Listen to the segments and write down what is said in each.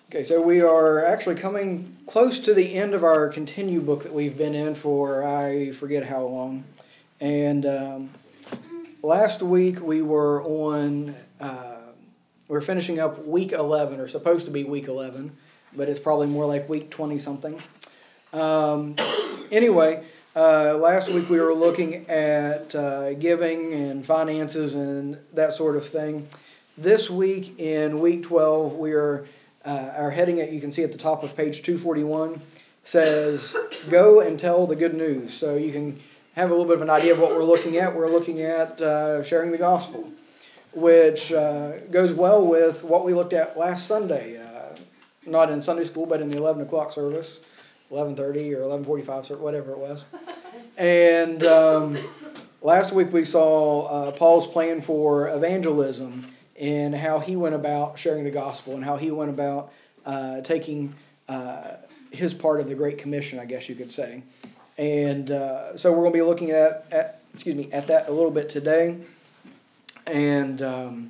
Okay, so we are actually coming close to the end of our continue book that we've been in for I forget how long. And last week we were on, we're finishing up week 11, or supposed to be week 11, but it's probably more like week 20 something. Anyway, last week we were looking at giving and finances and that sort of thing. This week in week 12 we are our heading, you can see at the top of page 241, says, Go and tell the good news. So you can have a little bit of an idea of what we're looking at. We're looking at sharing the gospel, which goes well with what we looked at last Sunday. Not in Sunday school, but in the 11 o'clock service, 11:30 or 11:45, whatever it was. And last week we saw Paul's plan for evangelism, and how he went about sharing the gospel, and how he went about taking his part of the Great Commission, I guess you could say. And so we're going to be looking at that a little bit today. And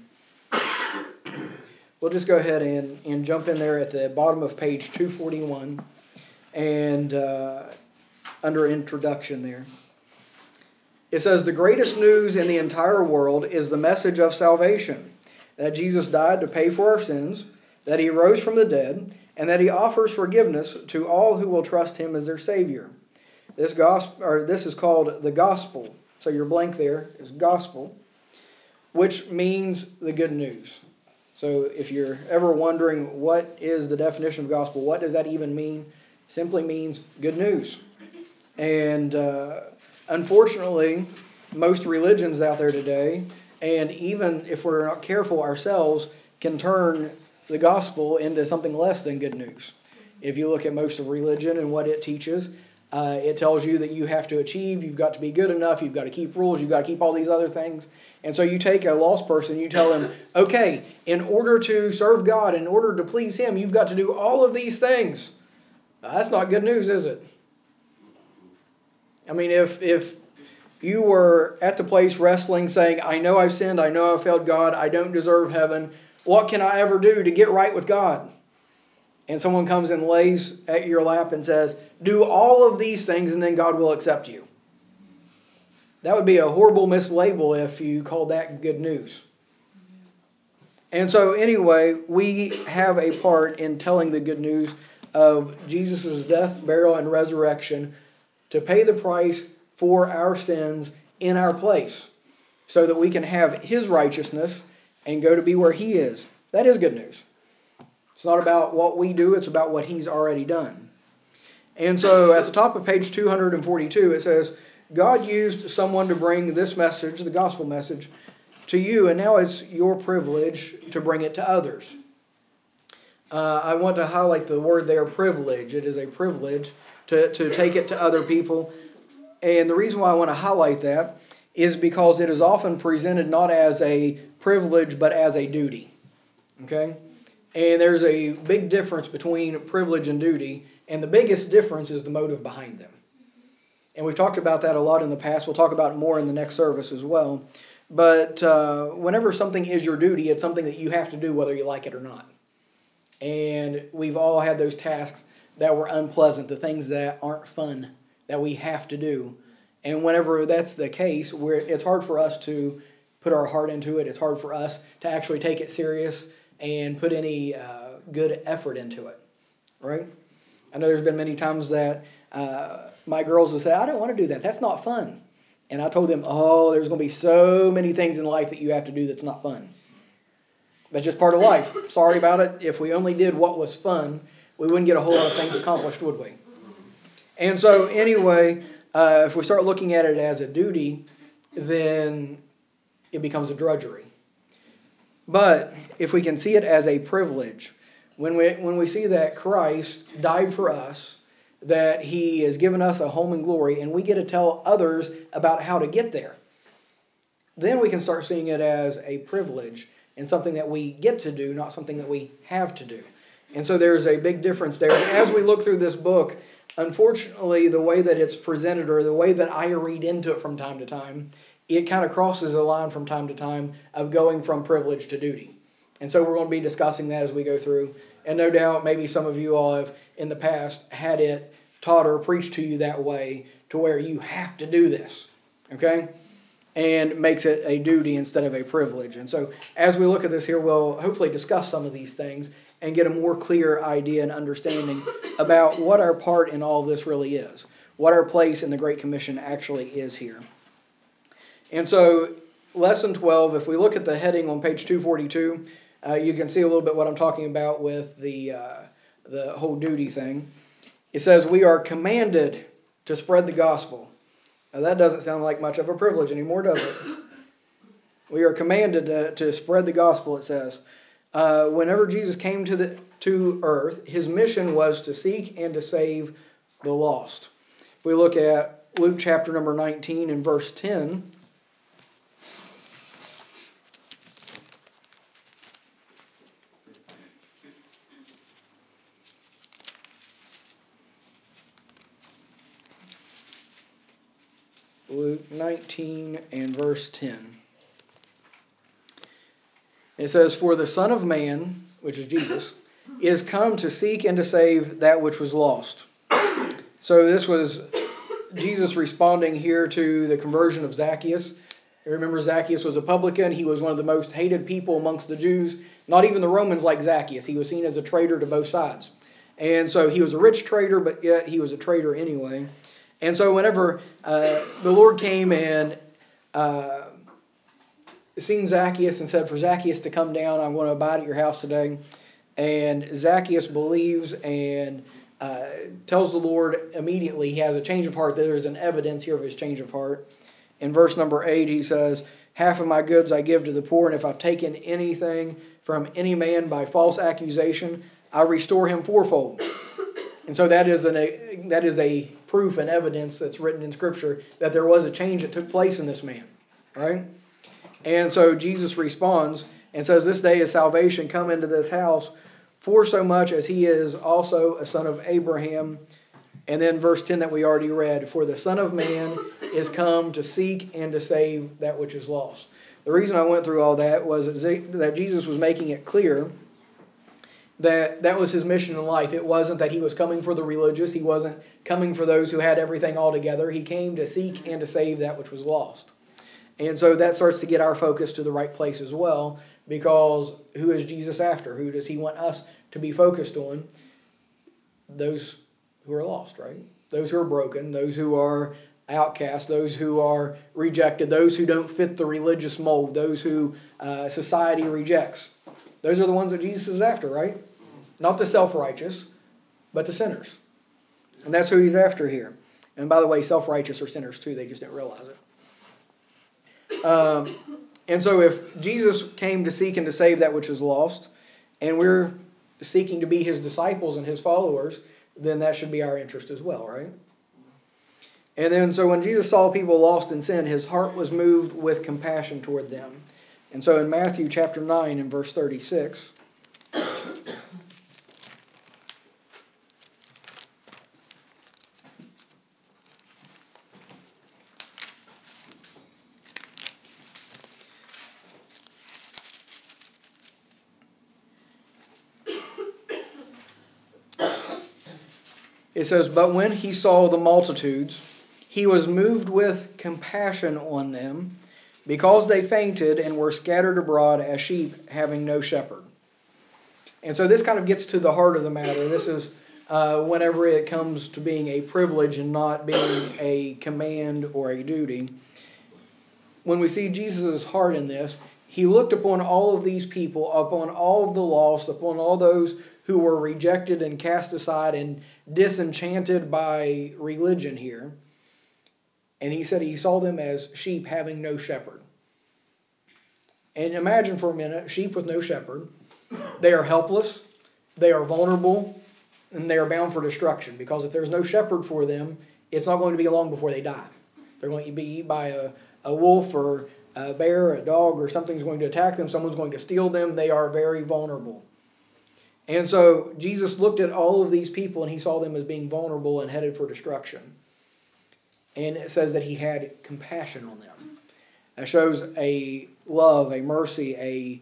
we'll just go ahead and jump in there at the bottom of page 241, and under introduction there. It says, the greatest news in the entire world is the message of salvation. That Jesus died to pay for our sins, that he rose from the dead, and that he offers forgiveness to all who will trust him as their Savior. This is called the gospel. So your blank there is gospel, which means the good news. So if you're ever wondering what is the definition of gospel, what does that even mean? Simply means good news. And unfortunately, most religions out there today, and even if we're not careful ourselves, can turn the gospel into something less than good news. If you look at most of religion and what it teaches, it tells you that you have to achieve, you've got to be good enough, you've got to keep rules, you've got to keep all these other things. And so you take a lost person, you tell him, okay, in order to serve God, in order to please him, you've got to do all of these things. That's not good news, is it? I mean, if you were at the place wrestling saying, I know I've sinned, I know I've failed God, I don't deserve heaven, what can I ever do to get right with God? And someone comes and lays at your lap and says, do all of these things and then God will accept you. That would be a horrible mislabel if you called that good news. And so anyway, we have a part in telling the good news of Jesus' death, burial, and resurrection to pay the price for our sins in our place, so that we can have his righteousness and go to be where he is. That is good news. It's not about what we do, it's about what he's already done. And so at the top of page 242 it says, God used someone to bring this message, the gospel message, to you, and now it's your privilege to bring it to others. I want to highlight the word there, privilege. It is a privilege to take it to other people. And the reason why I want to highlight that is because it is often presented not as a privilege, but as a duty. Okay? And there's a big difference between privilege and duty, and the biggest difference is the motive behind them. And we've talked about that a lot in the past. We'll talk about it more in the next service as well. But whenever something is your duty, it's something that you have to do whether you like it or not. And we've all had those tasks that were unpleasant, the things that aren't fun, that we have to do. And whenever that's the case, it's hard for us to put our heart into it. It's hard for us to actually take it serious and put any good effort into it. Right? I know there's been many times that my girls will say, I don't want to do that. That's not fun. And I told them, there's going to be so many things in life that you have to do that's not fun. That's just part of life. Sorry about it. If we only did what was fun, we wouldn't get a whole lot of things accomplished, would we? And so anyway, if we start looking at it as a duty, then it becomes a drudgery. But if we can see it as a privilege, when we see that Christ died for us, that he has given us a home in glory, and we get to tell others about how to get there, then we can start seeing it as a privilege and something that we get to do, not something that we have to do. And so there's a big difference there. And as we look through this book, unfortunately, the way that it's presented, or the way that I read into it from time to time, it kind of crosses a line from time to time of going from privilege to duty. And so we're going to be discussing that as we go through. And no doubt maybe some of you all have in the past had it taught or preached to you that way to where you have to do this. Okay? And makes it a duty instead of a privilege. And so as we look at this here, we'll hopefully discuss some of these things and get a more clear idea and understanding about what our part in all of this really is, what our place in the Great Commission actually is here. And so lesson 12, if we look at the heading on page 242, you can see a little bit what I'm talking about with the whole duty thing. It says we are commanded to spread the gospel. Now that doesn't sound like much of a privilege anymore, does it? We are commanded to spread the gospel, it says. Whenever Jesus came to earth, his mission was to seek and to save the lost. If we look at Luke chapter number 19 and verse 10, Luke 19 and verse 10. It says, "For the Son of Man," which is Jesus, "is come to seek and to save that which was lost." So this was Jesus responding here to the conversion of Zacchaeus. Remember, Zacchaeus was a publican. He was one of the most hated people amongst the Jews. Not even the Romans liked Zacchaeus. He was seen as a traitor to both sides. And so he was a rich traitor, but yet he was a traitor anyway. And so whenever the Lord came and seen Zacchaeus and said for Zacchaeus to come down, I'm going to abide at your house today. And Zacchaeus believes and tells the Lord immediately he has a change of heart. There's an evidence here of his change of heart. In verse number 8 he says, "Half of my goods I give to the poor, and if I've taken anything from any man by false accusation, I restore him fourfold." And so that is a proof and evidence that's written in Scripture that there was a change that took place in this man. Right? And so Jesus responds and says, "This day is salvation come into this house, for so much as he is also a son of Abraham." And then verse 10 that we already read, "For the Son of Man is come to seek and to save that which is lost." The reason I went through all that was that Jesus was making it clear that that was his mission in life. It wasn't that he was coming for the religious. He wasn't coming for those who had everything all together. He came to seek and to save that which was lost. And so that starts to get our focus to the right place as well, because who is Jesus after? Who does he want us to be focused on? Those who are lost, right? Those who are broken, those who are outcast, those who are rejected, those who don't fit the religious mold, those who society rejects. Those are the ones that Jesus is after, right? Not the self-righteous, but the sinners. And that's who he's after here. And by the way, self-righteous are sinners too. They just didn't realize it. And so if Jesus came to seek and to save that which is lost, and we're seeking to be his disciples and his followers, then that should be our interest as well, right? And then so when Jesus saw people lost in sin, his heart was moved with compassion toward them. And so in Matthew chapter 9 and verse 36, it says, "But when he saw the multitudes, he was moved with compassion on them, because they fainted and were scattered abroad as sheep having no shepherd." And so this kind of gets to the heart of the matter. This is whenever it comes to being a privilege and not being a command or a duty. When we see Jesus' heart in this, he looked upon all of these people, upon all of the lost, upon all those who were rejected and cast aside and disenchanted by religion here. And he said he saw them as sheep having no shepherd. And imagine for a minute, sheep with no shepherd. They are helpless, they are vulnerable, and they are bound for destruction. Because if there's no shepherd for them, it's not going to be long before they die. They're going to be eaten by a wolf or a bear, a dog, or something's going to attack them. Someone's going to steal them. They are very vulnerable. And so Jesus looked at all of these people and he saw them as being vulnerable and headed for destruction. And it says that he had compassion on them. That shows a love, a mercy,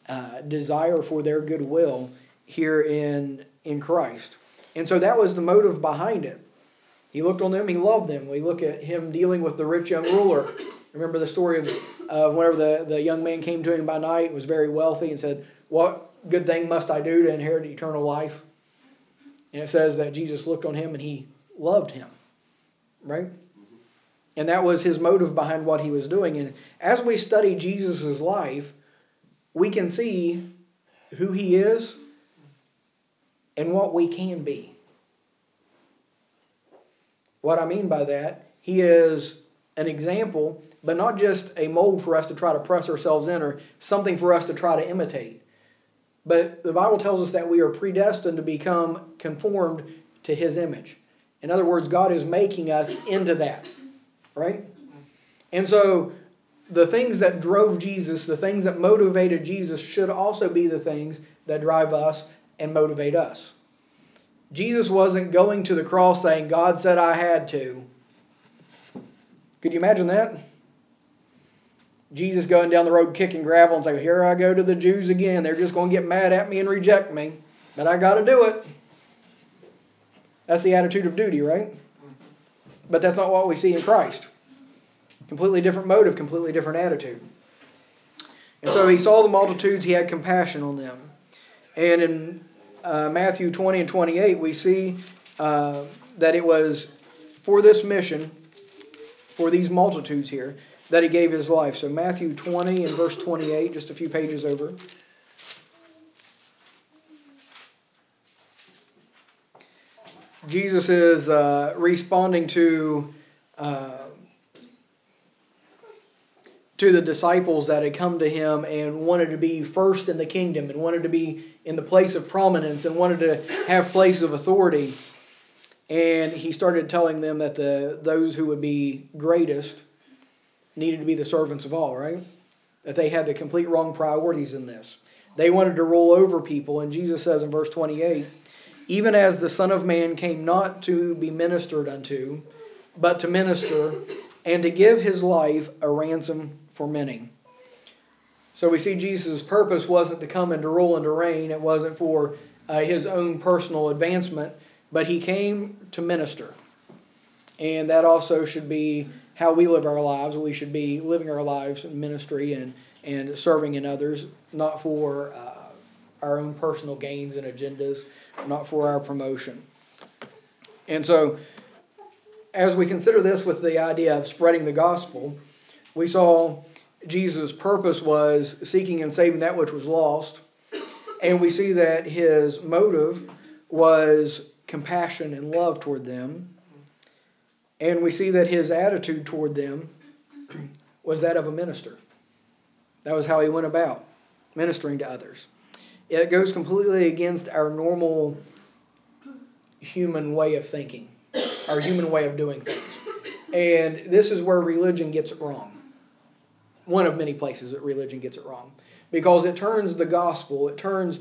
desire for their goodwill here in Christ. And so that was the motive behind it. He looked on them, he loved them. We look at him dealing with the rich young ruler. Remember the story of whenever the young man came to him by night, was very wealthy, and said, "What good thing must I do to inherit eternal life?" And it says that Jesus looked on him and he loved him. Right? And that was his motive behind what he was doing. And as we study Jesus' life, we can see who he is and what we can be. What I mean by that, he is an example, but not just a mold for us to try to press ourselves in or something for us to try to imitate. But the Bible tells us that we are predestined to become conformed to his image. In other words, God is making us into that. Right? And so the things that drove Jesus, the things that motivated Jesus, should also be the things that drive us and motivate us. Jesus wasn't going to the cross saying, "God said I had to." Could you imagine that? Jesus going down the road kicking gravel and saying, "Here I go to the Jews again. They're just going to get mad at me and reject me. But I got to do it." That's the attitude of duty, right? But that's not what we see in Christ. Completely different motive, completely different attitude. And so he saw the multitudes, he had compassion on them. And in Matthew 20 and 28, we see that it was for this mission, for these multitudes here, that he gave his life. So Matthew 20 and verse 28, just a few pages over. Jesus is responding to the disciples that had come to him and wanted to be first in the kingdom and wanted to be in the place of prominence and wanted to have place of authority. And he started telling them that those who would be greatest needed to be the servants of all, right? That they had the complete wrong priorities in this. They wanted to rule over people. And Jesus says in verse 28, "Even as the Son of Man came not to be ministered unto, but to minister, and to give his life a ransom for many." So we see Jesus' purpose wasn't to come and to rule and to reign. It wasn't for his own personal advancement, but he came to minister. And that also should be how we live our lives. We should be living our lives in ministry and serving in others, not for our own personal gains and agendas, not for our promotion. And so, as we consider this with the idea of spreading the gospel, we saw Jesus' purpose was seeking and saving that which was lost. And we see that his motive was compassion and love toward them. And we see that his attitude toward them was that of a minister. That was how he went about ministering to others. It goes completely against our normal human way of thinking, our human way of doing things. And this is where religion gets it wrong. One of many places that religion gets it wrong. Because it turns the gospel, it turns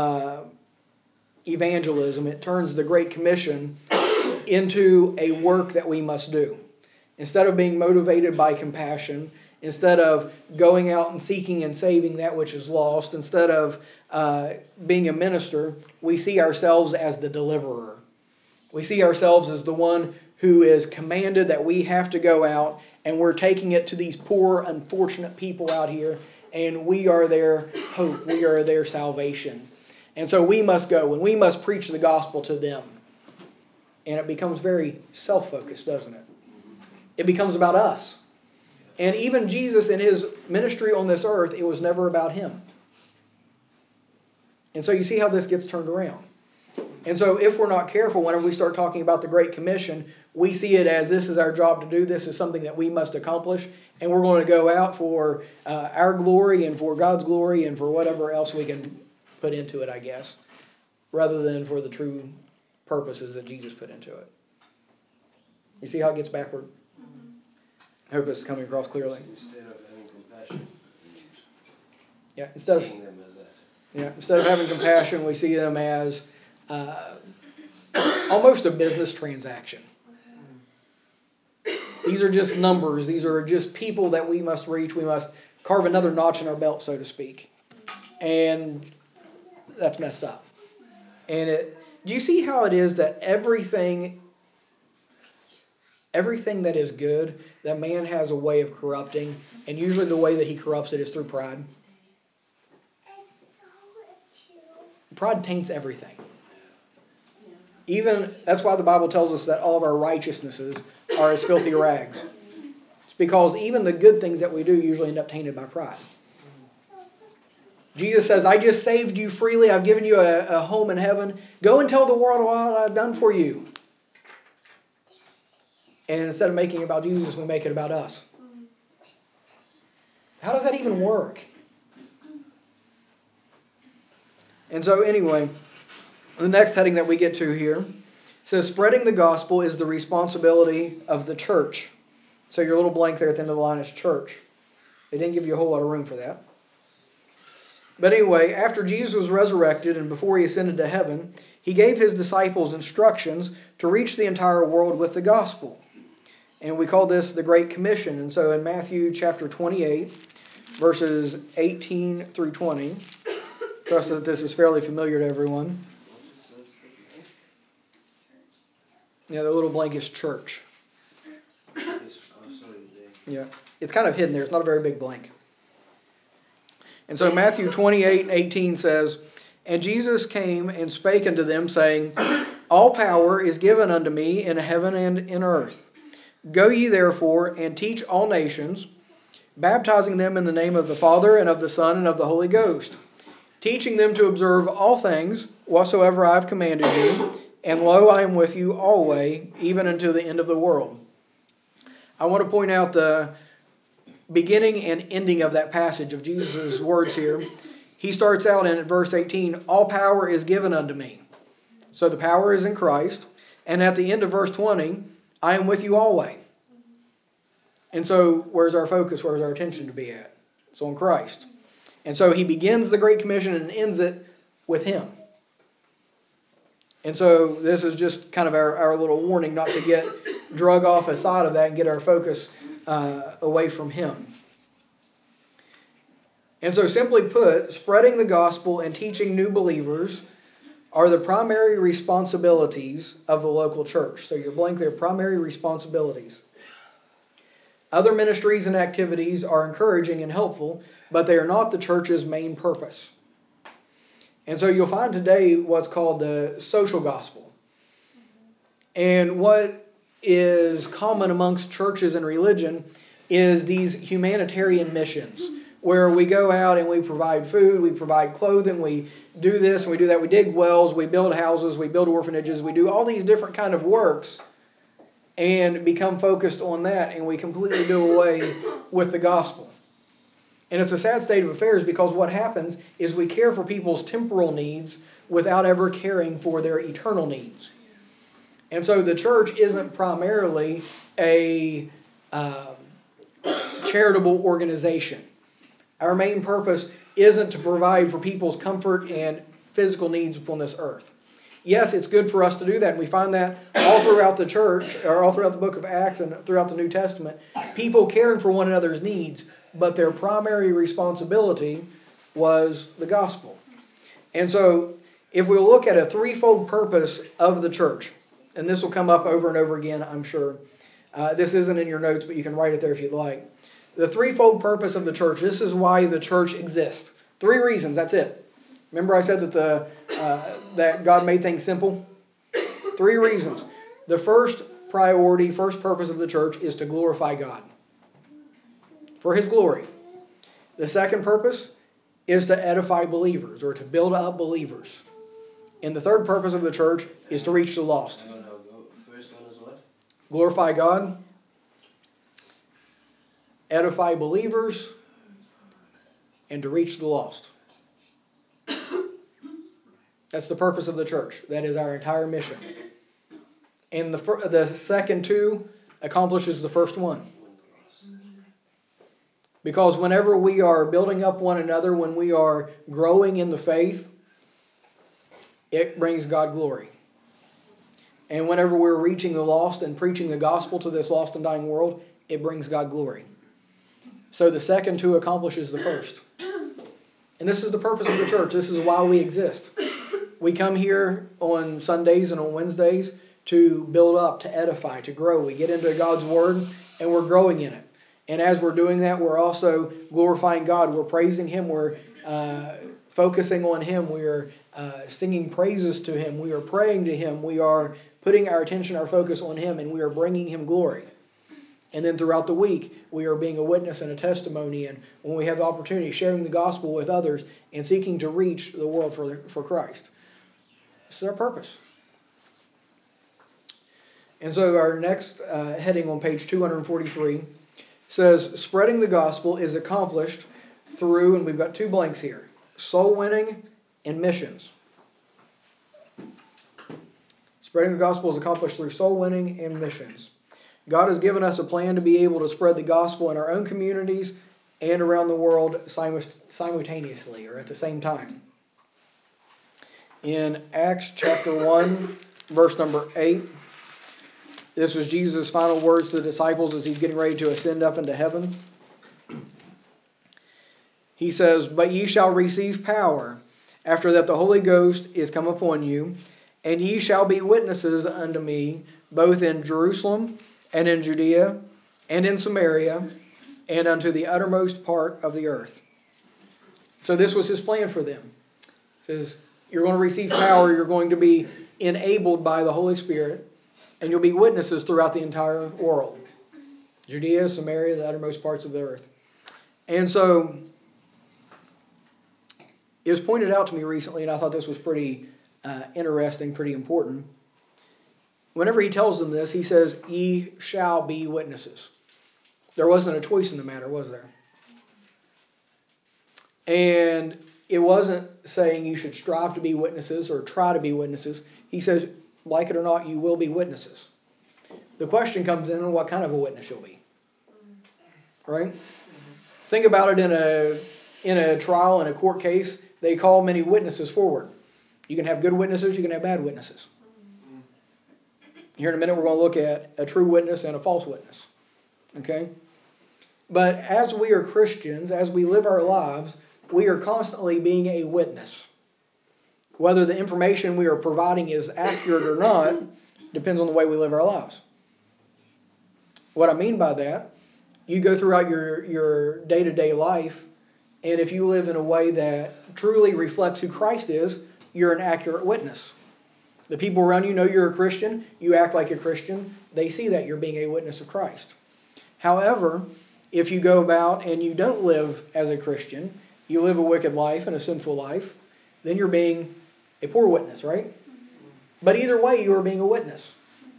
evangelism, it turns the Great Commission into a work that we must do. Instead of being motivated by compassion, instead of going out and seeking and saving that which is lost, instead of being a minister, we see ourselves as the deliverer. We see ourselves as the one who is commanded that we have to go out, and we're taking it to these poor, unfortunate people out here, and we are their hope, we are their salvation. And so we must go, and we must preach the gospel to them. And it becomes very self-focused, doesn't it? It becomes about us. And even Jesus in his ministry on this earth, it was never about him. And so you see how this gets turned around. And so if we're not careful, whenever we start talking about the Great Commission, we see it as this is our job to do, this is something that we must accomplish, and we're going to go out for our glory and for God's glory and for whatever else we can put into it, I guess, rather than for the true purposes that Jesus put into it. You see how it gets backward? I hope this is coming across clearly. Instead of having compassion. Yeah, Seeing them as that. Yeah, instead of having compassion, we see them as almost a business transaction. These are just numbers. These are just people that we must reach. We must carve another notch in our belt, so to speak. And that's messed up. And do you see how it is that everything that is good, that man has a way of corrupting, and usually the way that he corrupts it is through pride. Pride taints everything. Even that's why the Bible tells us that all of our righteousnesses are as filthy rags. It's because even the good things that we do usually end up tainted by pride. Jesus says, I just saved you freely. I've given you a home in heaven. Go and tell the world what I've done for you. And instead of making it about Jesus, we make it about us. How does that even work? And so anyway, the next heading that we get to here says, spreading the gospel is the responsibility of the church. So your little blank there at the end of the line is church. They didn't give you a whole lot of room for that. But anyway, after Jesus was resurrected and before he ascended to heaven, he gave his disciples instructions to reach the entire world with the gospel. And we call this the Great Commission. And so in Matthew chapter 28, verses 18 through 20, trust that this is fairly familiar to everyone. Yeah, the little blank is church. Yeah, it's kind of hidden there. It's not a very big blank. And so Matthew 28:18 says, And Jesus came and spake unto them, saying, All power is given unto me in heaven and in earth. Go ye therefore and teach all nations, baptizing them in the name of the Father and of the Son and of the Holy Ghost, teaching them to observe all things whatsoever I have commanded you. And lo, I am with you always, even unto the end of the world. I want to point out the beginning and ending of that passage of Jesus' words here. He starts out in verse 18, all power is given unto me. So the power is in Christ. And at the end of verse 20, I am with you always. And so where's our focus? Where's our attention to be at? It's on Christ. And so he begins the Great Commission and ends it with him. And so this is just kind of our little warning not to get drug off aside of that and get our focus away from him. And so simply put, spreading the gospel and teaching new believers are the primary responsibilities of the local church. So your blank there, primary responsibilities. Other ministries and activities are encouraging and helpful, but they are not the church's main purpose. And so you'll find today what's called the social gospel. And what is common amongst churches and religion is these humanitarian missions, where we go out and we provide food, we provide clothing, we do this and we do that. We dig wells, we build houses, we build orphanages, we do all these different kind of works and become focused on that, and we completely do away with the gospel. And it's a sad state of affairs because what happens is we care for people's temporal needs without ever caring for their eternal needs. And so the church isn't primarily a charitable organization. Our main purpose isn't to provide for people's comfort and physical needs upon this earth. Yes, it's good for us to do that, and we find that all throughout the church, or all throughout the book of Acts and throughout the New Testament, people caring for one another's needs, but their primary responsibility was the gospel. And so, if we look at a threefold purpose of the church, and this will come up over and over again, I'm sure. This isn't in your notes, but you can write it there if you'd like. The threefold purpose of the church. This is why the church exists. 3 reasons, that's it. Remember I said that that God made things simple? 3 reasons. The first priority, first purpose of the church is to glorify God. For His glory. The second purpose is to edify believers, or to build up believers. And the third purpose of the church is to reach the lost. First one is what? Glorify God, edify believers, and to reach the lost. That's the purpose of the church. That is our entire mission. And the second 2 accomplishes the first one. Because whenever we are building up one another, when we are growing in the faith, it brings God glory. And whenever we're reaching the lost and preaching the gospel to this lost and dying world, it brings God glory. So the second 2 accomplishes the first. And this is the purpose of the church. This is why we exist. We come here on Sundays and on Wednesdays to build up, to edify, to grow. We get into God's Word and we're growing in it. And as we're doing that, we're also glorifying God. We're praising Him. We're focusing on Him. We are singing praises to Him. We are praying to Him. We are putting our attention, our focus on Him, and we are bringing Him glory. And then throughout the week, we are being a witness and a testimony. And when we have the opportunity, sharing the gospel with others and seeking to reach the world for Christ. This is our purpose. And so our next heading on page 243 says, spreading the gospel is accomplished through, and we've got two blanks here, soul winning and missions. Spreading the gospel is accomplished through soul winning and missions. God has given us a plan to be able to spread the gospel in our own communities and around the world simultaneously, or at the same time. In Acts chapter 1, verse number 8, this was Jesus' final words to the disciples as He's getting ready to ascend up into heaven. He says, but ye shall receive power, after that the Holy Ghost is come upon you, and ye shall be witnesses unto me, both in Jerusalem and in Judea and in Samaria, and unto the uttermost part of the earth. So this was His plan for them. He says, you're going to receive power, you're going to be enabled by the Holy Spirit, and you'll be witnesses throughout the entire world. Judea, Samaria, the uttermost parts of the earth. And so, it was pointed out to me recently, and I thought this was pretty interesting, pretty important. Whenever He tells them this, He says, ye shall be witnesses. There wasn't a choice in the matter, was there? And it wasn't saying you should strive to be witnesses or try to be witnesses. He says, like it or not, you will be witnesses. The question comes in on what kind of a witness you'll be. Right? Think about it in a trial, in a court case, they call many witnesses forward. You can have good witnesses, you can have bad witnesses. Here in a minute we're going to look at a true witness and a false witness. Okay? But as we are Christians, as we live our lives, we are constantly being a witness. Whether the information we are providing is accurate or not depends on the way we live our lives. What I mean by that, you go throughout your day-to-day life, and if you live in a way that truly reflects who Christ is, you're an accurate witness. The people around you know you're a Christian, you act like a Christian, they see that you're being a witness of Christ. However, if you go about and you don't live as a Christian, you live a wicked life and a sinful life, then you're being a poor witness, right? But either way, you are being a witness.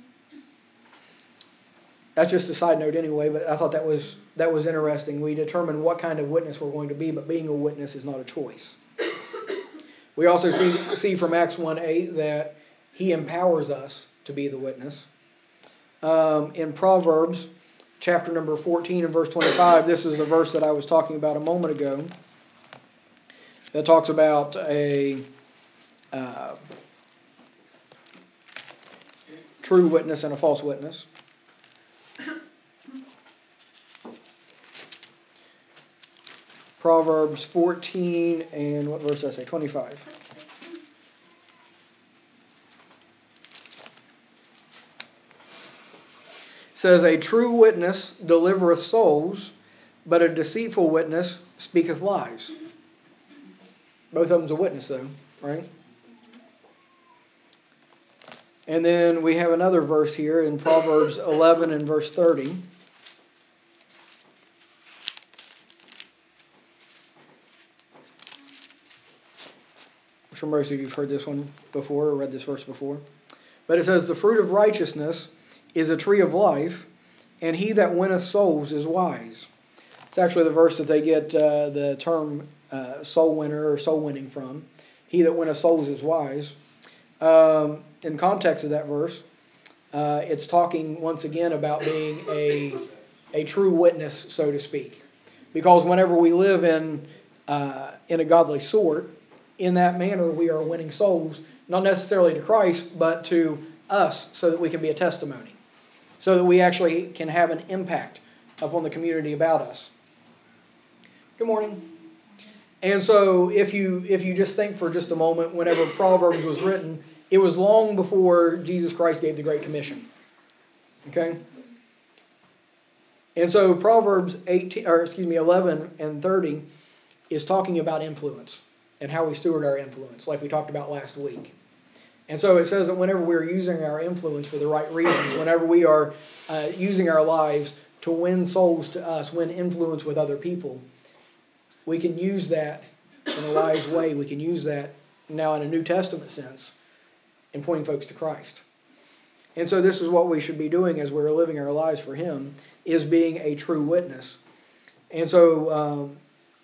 That's just a side note anyway, but I thought that was interesting. We determine what kind of witness we're going to be, but being a witness is not a choice. We also see from Acts 1:8 that He empowers us to be the witness. In Proverbs chapter number 14 and verse 25, this is a verse that I was talking about a moment ago that talks about a true witness and a false witness. Proverbs 14 and what verse did I say? 25. Says, a true witness delivereth souls, but a deceitful witness speaketh lies. Both of them's a witness though, right? And then we have another verse here in Proverbs 11 and verse 30. I'm sure most of you have heard this one before or read this verse before. But it says, the fruit of righteousness is a tree of life, and he that winneth souls is wise. It's actually the verse that they get the term soul winner or soul winning from. He that winneth souls is wise. In context of that verse, it's talking once again about being a true witness, so to speak. Because whenever we live in a godly sort, in that manner we are winning souls, not necessarily to Christ, but to us, so that we can be a testimony. So that we actually can have an impact upon the community about us. Good morning. And so if you just think for just a moment, whenever Proverbs was written, it was long before Jesus Christ gave the Great Commission. Okay? And so Proverbs 11 and 30 is talking about influence and how we steward our influence, like we talked about last week. And so it says that whenever we're using our influence for the right reasons, whenever we are using our lives to win souls to us, win influence with other people, we can use that in a wise way. We can use that now in a New Testament sense in pointing folks to Christ. And so this is what we should be doing as we're living our lives for Him, is being a true witness. And so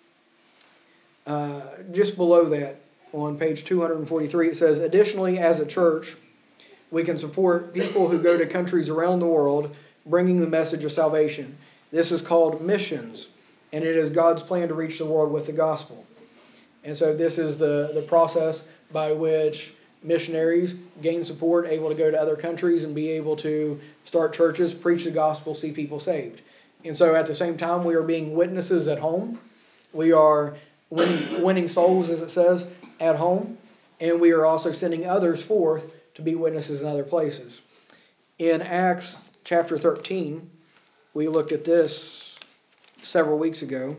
just below that, on page 243, it says, additionally, as a church, we can support people who go to countries around the world bringing the message of salvation. This is called missions, and it is God's plan to reach the world with the gospel. And so this is the process by which missionaries gain support, able to go to other countries and be able to start churches, preach the gospel, see people saved. And so at the same time, we are being witnesses at home. We are winning souls, as it says, at home. And we are also sending others forth to be witnesses in other places. In Acts chapter 13, we looked at this several weeks ago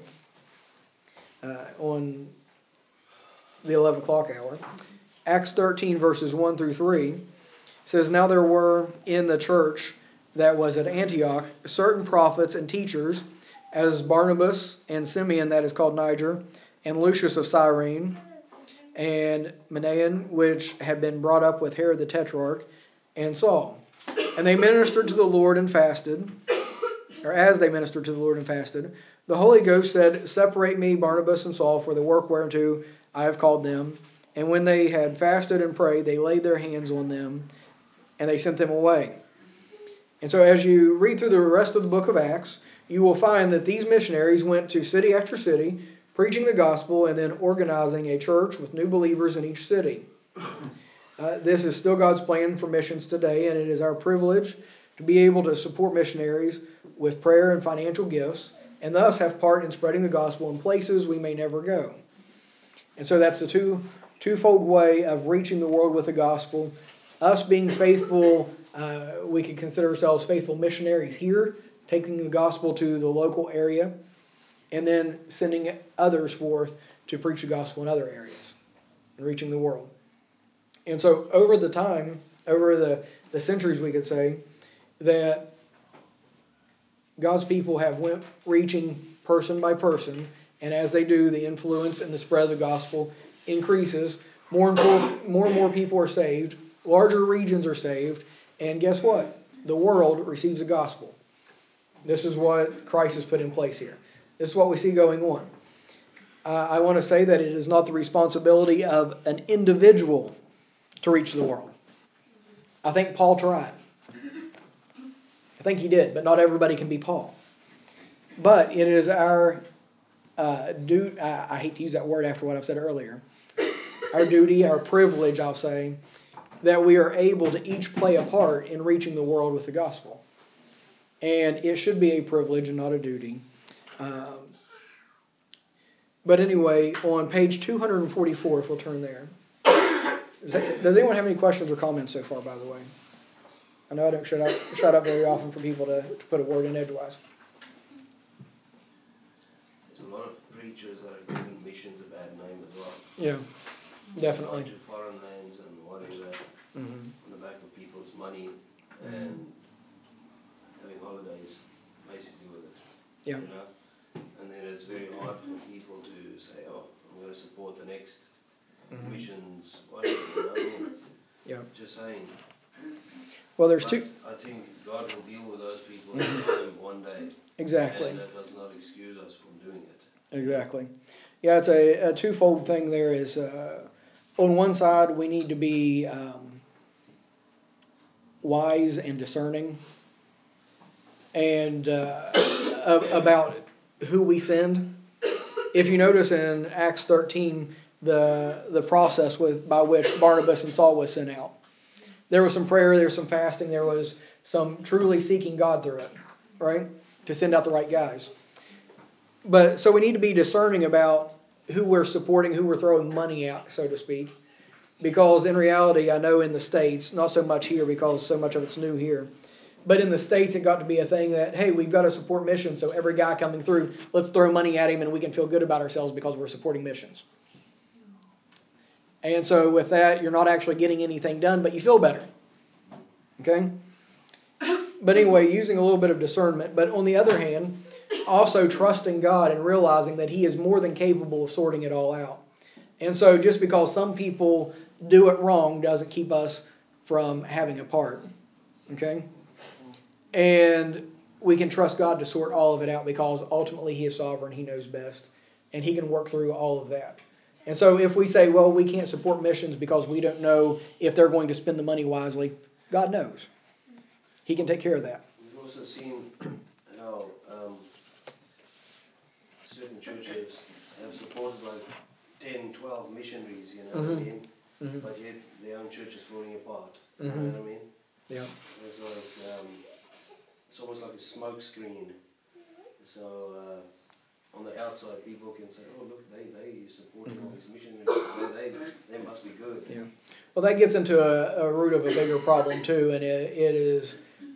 on the 11 o'clock hour. Acts 13 verses 1 through 3 says, now there were in the church that was at Antioch certain prophets and teachers, as Barnabas and Simeon, that is called Niger, and Lucius of Cyrene, and Manaen, which had been brought up with Herod the Tetrarch, and Saul. And they ministered to the Lord and fasted, or as they ministered to the Lord and fasted, the Holy Ghost said, separate me, Barnabas and Saul, for the work whereunto I have called them. And when they had fasted and prayed, they laid their hands on them, and they sent them away. And so as you read through the rest of the book of Acts, you will find that these missionaries went to city after city, preaching the gospel and then organizing a church with new believers in each city. This is still God's plan for missions today, and it is our privilege to be able to support missionaries with prayer and financial gifts, and thus have part in spreading the gospel in places we may never go. And so that's the twofold way of reaching the world with the gospel. Us being faithful, we could consider ourselves faithful missionaries here, taking the gospel to the local area, and then sending others forth to preach the gospel in other areas and reaching the world. And so over the centuries, we could say that God's people have went reaching person by person, and as they do, the influence and the spread of the gospel increases. More and more people are saved. Larger regions are saved. And guess what? The world receives the gospel. This is what Christ has put in place here. This is what we see going on. I want to say that it is not the responsibility of an individual to reach the world. I think Paul tried. I think he did, but not everybody can be Paul. But it is our duty. I hate to use that word after what I've said earlier. Our duty, our privilege, I'll say, that we are able to each play a part in reaching the world with the gospel. And it should be a privilege and not a duty. But anyway, on page 244, if we'll turn there. Does anyone have any questions or comments so far, by the way? I know I don't shut up very often for people to put a word in edgewise. There's a lot of preachers that are giving missions a bad name as well. Yeah, definitely. Going to foreign lands and whatever, on the back of people's money and having holidays, basically, with it. Yeah. You know? And then it's very hard for people to say, oh, I'm going to support the next missions, whatever, you know what I mean? Yeah. Just saying. Well, I think God will deal with those people in time one day. Exactly. And that does not excuse us from doing it. Exactly. Yeah, it's a twofold thing there is, on one side, we need to be wise and discerning and about who we send. If you notice in Acts 13, the process by which Barnabas and Saul was sent out. There was some prayer, there was some fasting, there was some truly seeking God through it, right? To send out the right guys. But so we need to be discerning about who we're supporting, who we're throwing money at, so to speak. Because in reality, I know in the States, not so much here because so much of it's new here, but in the States it got to be a thing that, hey, we've got to support missions, so every guy coming through, let's throw money at him and we can feel good about ourselves because we're supporting missions. And so with that, you're not actually getting anything done, but you feel better. Okay? But anyway, using a little bit of discernment. But on the other hand, also trusting God and realizing that He is more than capable of sorting it all out. And so just because some people do it wrong doesn't keep us from having a part. Okay? And we can trust God to sort all of it out because ultimately He is sovereign. He knows best. And He can work through all of that. And so if we say, well, we can't support missions because we don't know if they're going to spend the money wisely, God knows. He can take care of that. We've also seen how certain churches have supported like 10, 12 missionaries, you know what I mean? Mm-hmm. But yet their own church is falling apart. You know what I mean? Yeah. It's like it's almost like a smoke screen. So on the outside, people can say, "Oh, look, they supporting all these missionaries. They must be good." Yeah. Well, that gets into a root of a bigger problem too, and it is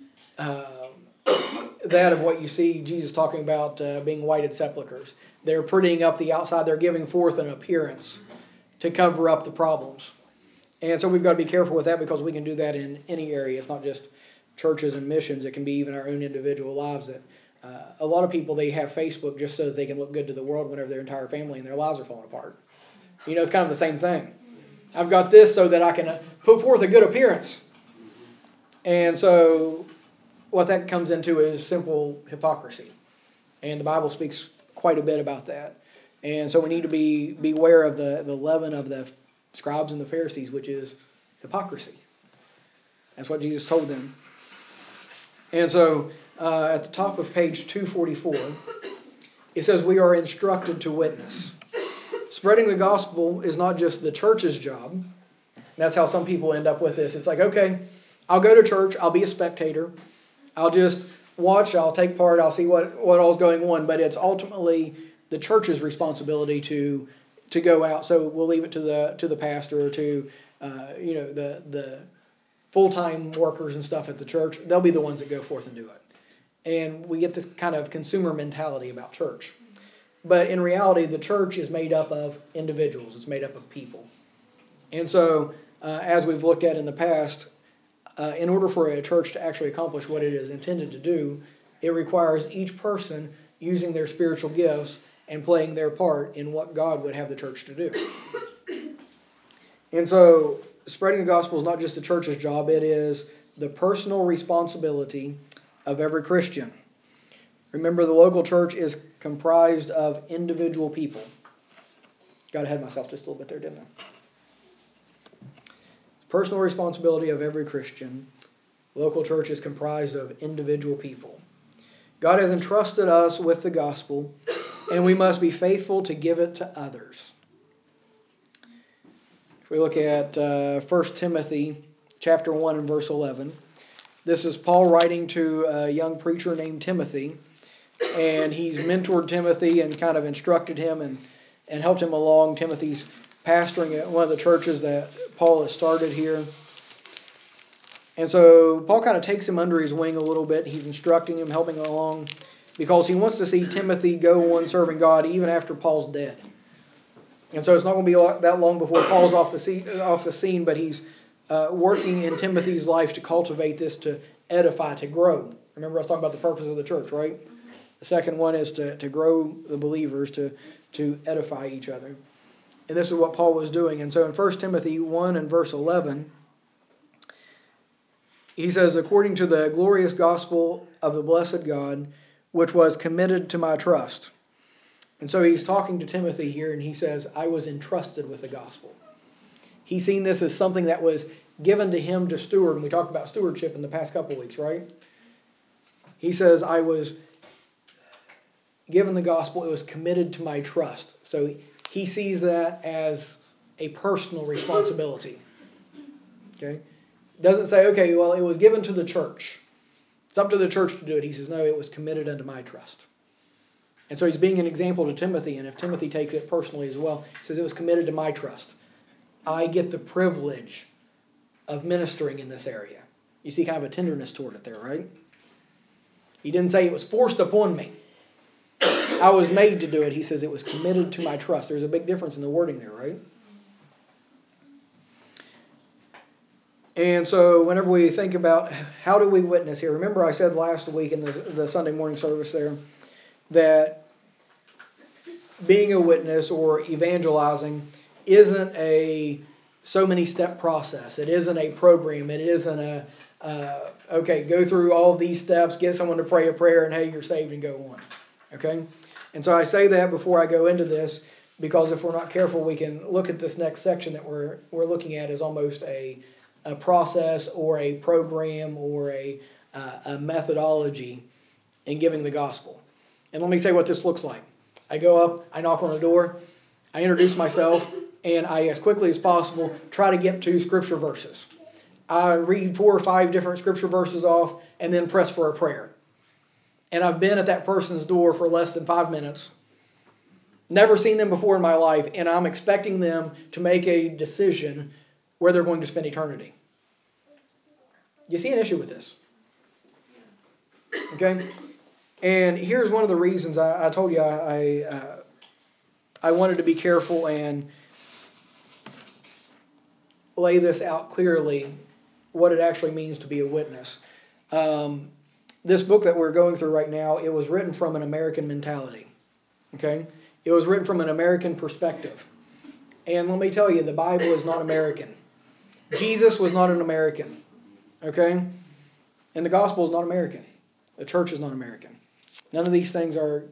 that of what you see Jesus talking about being whited sepulchres. They're prettying up the outside. They're giving forth an appearance to cover up the problems. And so we've got to be careful with that because we can do that in any area. It's not just churches and missions. It can be even our own individual lives. That a lot of people, they have Facebook just so that they can look good to the world whenever their entire family and their lives are falling apart. You know, it's kind of the same thing. I've got this so that I can put forth a good appearance. And so what that comes into is simple hypocrisy. And the Bible speaks quite a bit about that. And so we need to beware of the leaven of the scribes and the Pharisees, which is hypocrisy. That's what Jesus told them. And so at the top of page 244, it says we are instructed to witness. Spreading the gospel is not just the church's job. That's how some people end up with this. It's like, okay, I'll go to church, I'll be a spectator, I'll just watch, I'll take part, I'll see what all's going on, but it's ultimately the church's responsibility to go out. So we'll leave it to the pastor or to the full-time workers and stuff at the church. They'll be the ones that go forth and do it. And we get this kind of consumer mentality about church. But in reality, the church is made up of individuals. It's made up of people. And so, as we've looked at in the past, in order for a church to actually accomplish what it is intended to do, it requires each person using their spiritual gifts and playing their part in what God would have the church to do. And so, spreading the gospel is not just the church's job, it is the personal responsibility of every Christian. Remember, the local church is comprised of individual people. Got ahead of myself just a little bit there, didn't I? Personal responsibility of every Christian. The local church is comprised of individual people. God has entrusted us with the gospel, and we must be faithful to give it to others. If we look at 1 Timothy chapter 1 and verse 11, this is Paul writing to a young preacher named Timothy, and he's mentored Timothy and kind of instructed him and helped him along. Timothy's pastoring at one of the churches that Paul has started here. And so Paul kind of takes him under his wing a little bit. He's instructing him, helping him along, because he wants to see Timothy go on serving God even after Paul's dead. And so it's not going to be that long before Paul's off the scene, but he's working in Timothy's life to cultivate this, to edify, to grow. Remember I was talking about the purpose of the church, right? The second one is to grow the believers, to edify each other. And this is what Paul was doing. And so in 1 Timothy 1 and verse 11, he says, according to the glorious gospel of the blessed God, which was committed to my trust. And so he's talking to Timothy here, and he says, I was entrusted with the gospel. He's seen this as something that was given to him to steward. And we talked about stewardship in the past couple of weeks, right? He says, I was given the gospel. It was committed to my trust. So he sees that as a personal responsibility. Okay? Doesn't say, okay, well, it was given to the church. It's up to the church to do it. He says, no, it was committed unto my trust. And so he's being an example to Timothy, and if Timothy takes it personally as well, he says it was committed to my trust. I get the privilege of ministering in this area. You see kind of a tenderness toward it there, right? He didn't say it was forced upon me. I was made to do it. He says it was committed to my trust. There's a big difference in the wording there, right? And so whenever we think about how do we witness here, remember I said last week in the Sunday morning service there that being a witness or evangelizing isn't a so many step process. It isn't a program. It isn't a, okay, go through all of these steps, get someone to pray a prayer, and hey, you're saved and go on. Okay? And so I say that before I go into this because if we're not careful, we can look at this next section that we're looking at as almost a process or a program or a methodology in giving the gospel. And let me say what this looks like. I go up, I knock on the door, I introduce myself, and I, as quickly as possible, try to get to scripture verses. I read 4 or 5 different scripture verses off and then press for a prayer. And I've been at that person's door for less than 5 minutes, never seen them before in my life, and I'm expecting them to make a decision where they're going to spend eternity. You see an issue with this? Okay? And here's one of the reasons I told you I wanted to be careful and lay this out clearly, what it actually means to be a witness. This book that we're going through right now, it was written from an American mentality. Okay? It was written from an American perspective. And let me tell you, the Bible is not American. Jesus was not an American. Okay? And the gospel is not American. The church is not American. None of these things are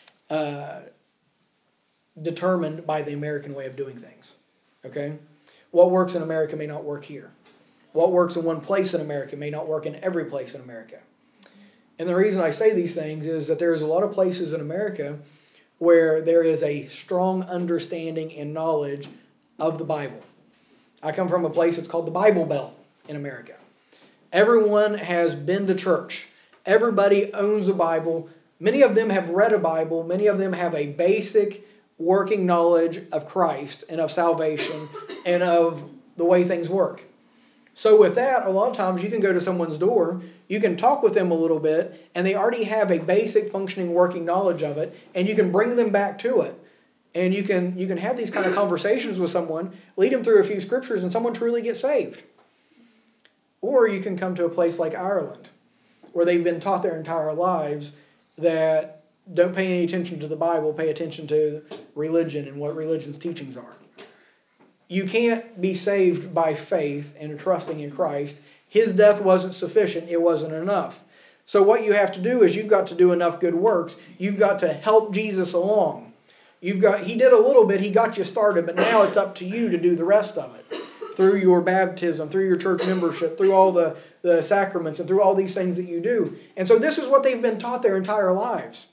determined by the American way of doing things. Okay? What works in America may not work here. What works in one place in America may not work in every place in America. And the reason I say these things is that there's a lot of places in America where there is a strong understanding and knowledge of the Bible. I come from a place that's called the Bible Belt in America. Everyone has been to church. Everybody owns a Bible. Many of them have read a Bible. Many of them have a basic working knowledge of Christ and of salvation and of the way things work. So with that, a lot of times you can go to someone's door, you can talk with them a little bit, and they already have a basic functioning working knowledge of it, and you can bring them back to it. And you can have these kind of conversations with someone, lead them through a few scriptures, and someone truly gets saved. Or you can come to a place like Ireland, where they've been taught their entire lives that don't pay any attention to the Bible, pay attention to religion and what religion's teachings are. You can't be saved by faith and trusting in Christ. His death wasn't sufficient. It wasn't enough. So what you have to do is you've got to do enough good works. You've got to help Jesus along. He did a little bit. He got you started, but now it's up to you to do the rest of it. Through your baptism, through your church membership, through all the sacraments, and through all these things that you do. And so this is what they've been taught their entire lives.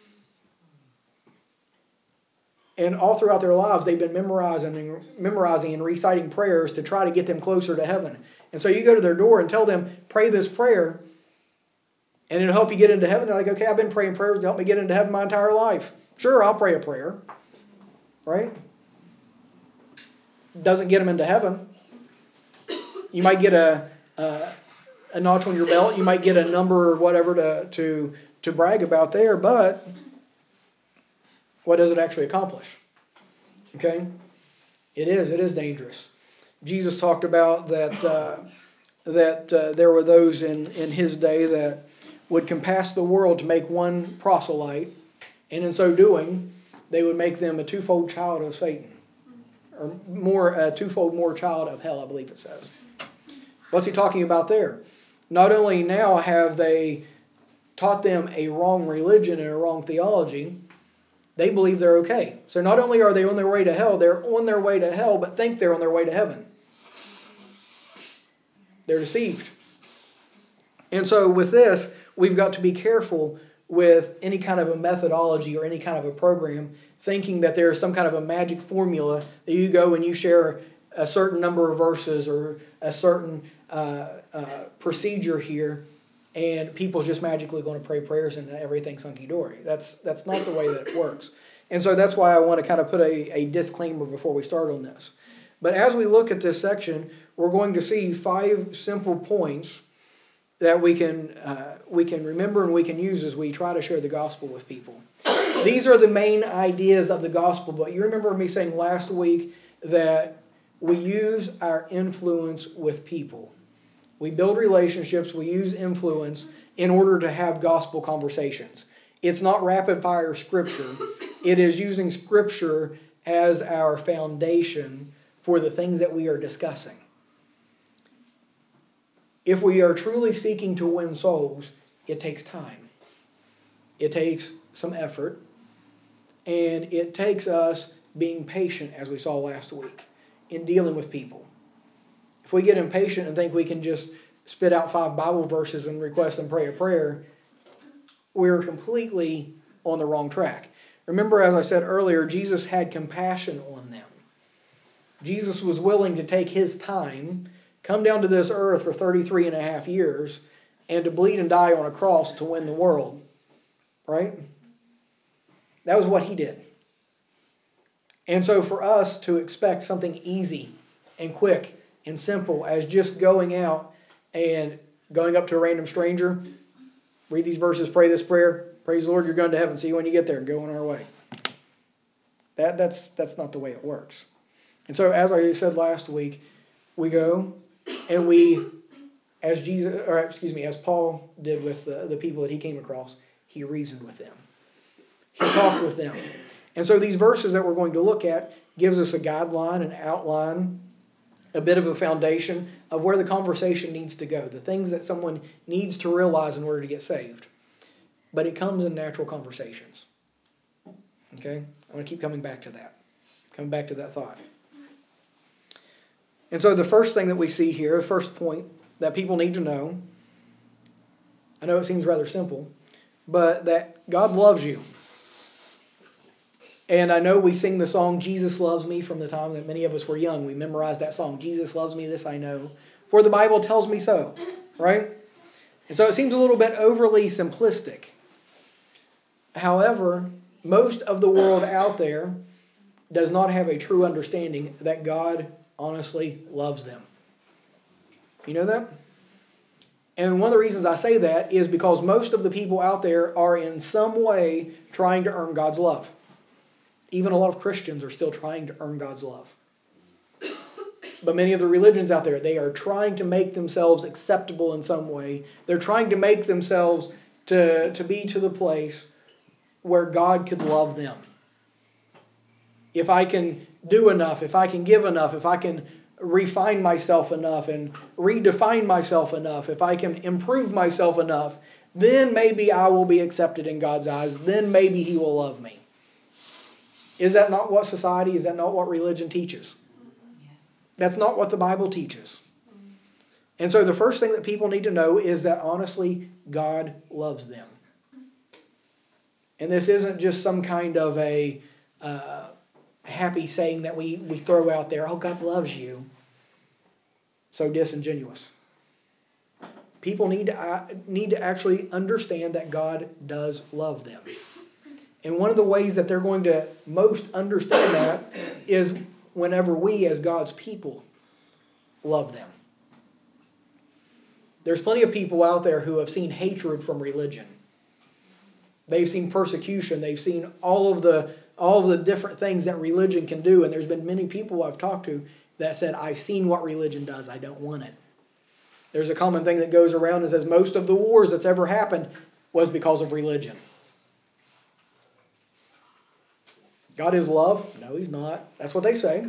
And all throughout their lives, they've been memorizing and reciting prayers to try to get them closer to heaven. And so you go to their door and tell them, pray this prayer, and it'll help you get into heaven. They're like, okay, I've been praying prayers to help me get into heaven my entire life. Sure, I'll pray a prayer. Right? Doesn't get them into heaven. You might get a notch on your belt. You might get a number or whatever to brag about there, but what does it actually accomplish? Okay? It is dangerous. Jesus talked about that there were those in his day that would compass the world to make one proselyte, and in so doing, they would make them a twofold child of Satan, or a twofold more child of hell, I believe it says. What's he talking about there? Not only now have they taught them a wrong religion and a wrong theology, they believe they're okay. So not only are they on their way to hell, they're on their way to hell, but think they're on their way to heaven. They're deceived. And so with this, we've got to be careful with any kind of a methodology or any kind of a program, thinking that there's some kind of a magic formula that you go and you share a certain number of verses or a certain procedure here, and people's just magically going to pray prayers and everything's hunky-dory. That's not the way that it works. And so that's why I want to kind of put a disclaimer before we start on this. But as we look at this section, we're going to see 5 simple points that we can remember and we can use as we try to share the gospel with people. These are the main ideas of the gospel, but you remember me saying last week that we use our influence with people. We build relationships, we use influence in order to have gospel conversations. It's not rapid fire scripture. It is using scripture as our foundation for the things that we are discussing. If we are truly seeking to win souls, it takes time. It takes some effort. And it takes us being patient, as we saw last week, in dealing with people. If we get impatient and think we can just spit out 5 Bible verses and request them pray a prayer, we're completely on the wrong track. Remember, as I said earlier, Jesus had compassion on them. Jesus was willing to take his time, come down to this earth for 33 and a half years, and to bleed and die on a cross to win the world. Right? That was what he did. And so for us to expect something easy and quick and simple as just going out and going up to a random stranger, read these verses, pray this prayer, praise the Lord, you're going to heaven, see you when you get there, and go on our way. That's not the way it works. And so as I said last week, we go and we, as Paul did with the people that he came across, he reasoned with them. He talked with them. And so these verses that we're going to look at gives us a guideline, an outline, a bit of a foundation of where the conversation needs to go, the things that someone needs to realize in order to get saved. But it comes in natural conversations. Okay? I'm going to keep coming back to that thought. And so the first thing that we see here, the first point that people need to know, I know it seems rather simple, but that God loves you. And I know we sing the song, Jesus Loves Me, from the time that many of us were young. We memorized that song, Jesus loves me, this I know, for the Bible tells me so, right? And so it seems a little bit overly simplistic. However, most of the world out there does not have a true understanding that God honestly loves them. You know that? And one of the reasons I say that is because most of the people out there are in some way trying to earn God's love. Even a lot of Christians are still trying to earn God's love. But many of the religions out there, they are trying to make themselves acceptable in some way. They're trying to make themselves to be to the place where God could love them. If I can do enough, if I can give enough, if I can refine myself enough and redefine myself enough, if I can improve myself enough, then maybe I will be accepted in God's eyes. Then maybe He will love me. Is that not what society, is that not what religion teaches? That's not what the Bible teaches. And so the first thing that people need to know is that honestly, God loves them. And this isn't just some kind of a happy saying that we throw out there, oh, God loves you. So disingenuous. People need to actually understand that God does love them. And one of the ways that they're going to most understand that is whenever we, as God's people, love them. There's plenty of people out there who have seen hatred from religion. They've seen persecution. They've seen all of the different things that religion can do. And there's been many people I've talked to that said, I've seen what religion does. I don't want it. There's a common thing that goes around and says most of the wars that's ever happened was because of religion. God is love? No, He's not. That's what they say.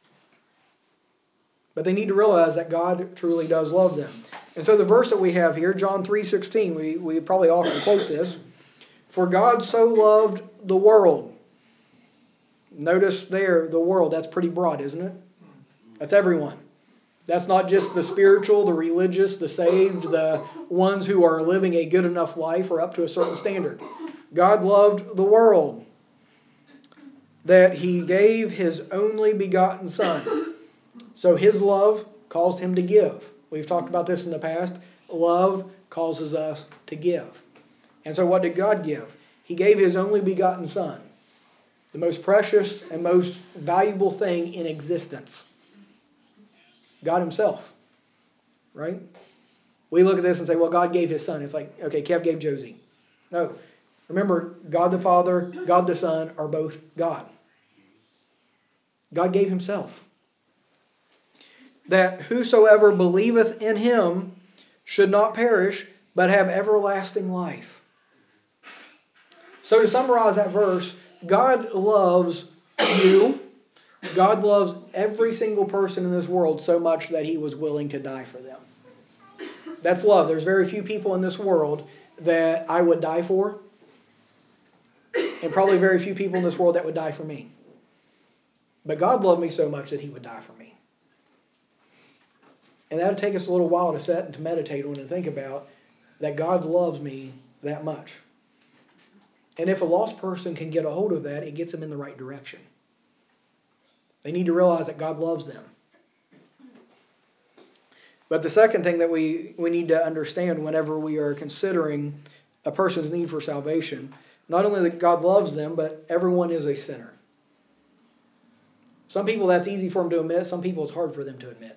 But they need to realize that God truly does love them. And so the verse that we have here, John 3:16, we probably often quote this. For God so loved the world. Notice there, the world, that's pretty broad, isn't it? That's everyone. That's not just the spiritual, the religious, the saved, the ones who are living a good enough life or up to a certain standard. God loved the world, that He gave His only begotten Son. So His love caused Him to give. We've talked about this in the past. love causes us to give. And so what did God give? He gave His only begotten Son, the most precious and most valuable thing in existence. God Himself. Right? We look at this and say, well, God gave His Son. It's like, okay, Kev gave Josie. No. Remember, God the Father, God the Son are both God. God gave Himself. That whosoever believeth in Him should not perish, but have everlasting life. So to summarize that verse, God loves you. God loves every single person in this world so much that He was willing to die for them. That's love. There's very few people in this world that I would die for. And probably very few people in this world that would die for me. But God loved me so much that He would die for me. And that would take us a little while to sit and to meditate on and think about that God loves me that much. And if a lost person can get a hold of that, it gets them in the right direction. They need to realize that God loves them. But the second thing that we need to understand whenever we are considering a person's need for salvation, not only that God loves them, but everyone is a sinner. Some people that's easy for them to admit. Some people it's hard for them to admit.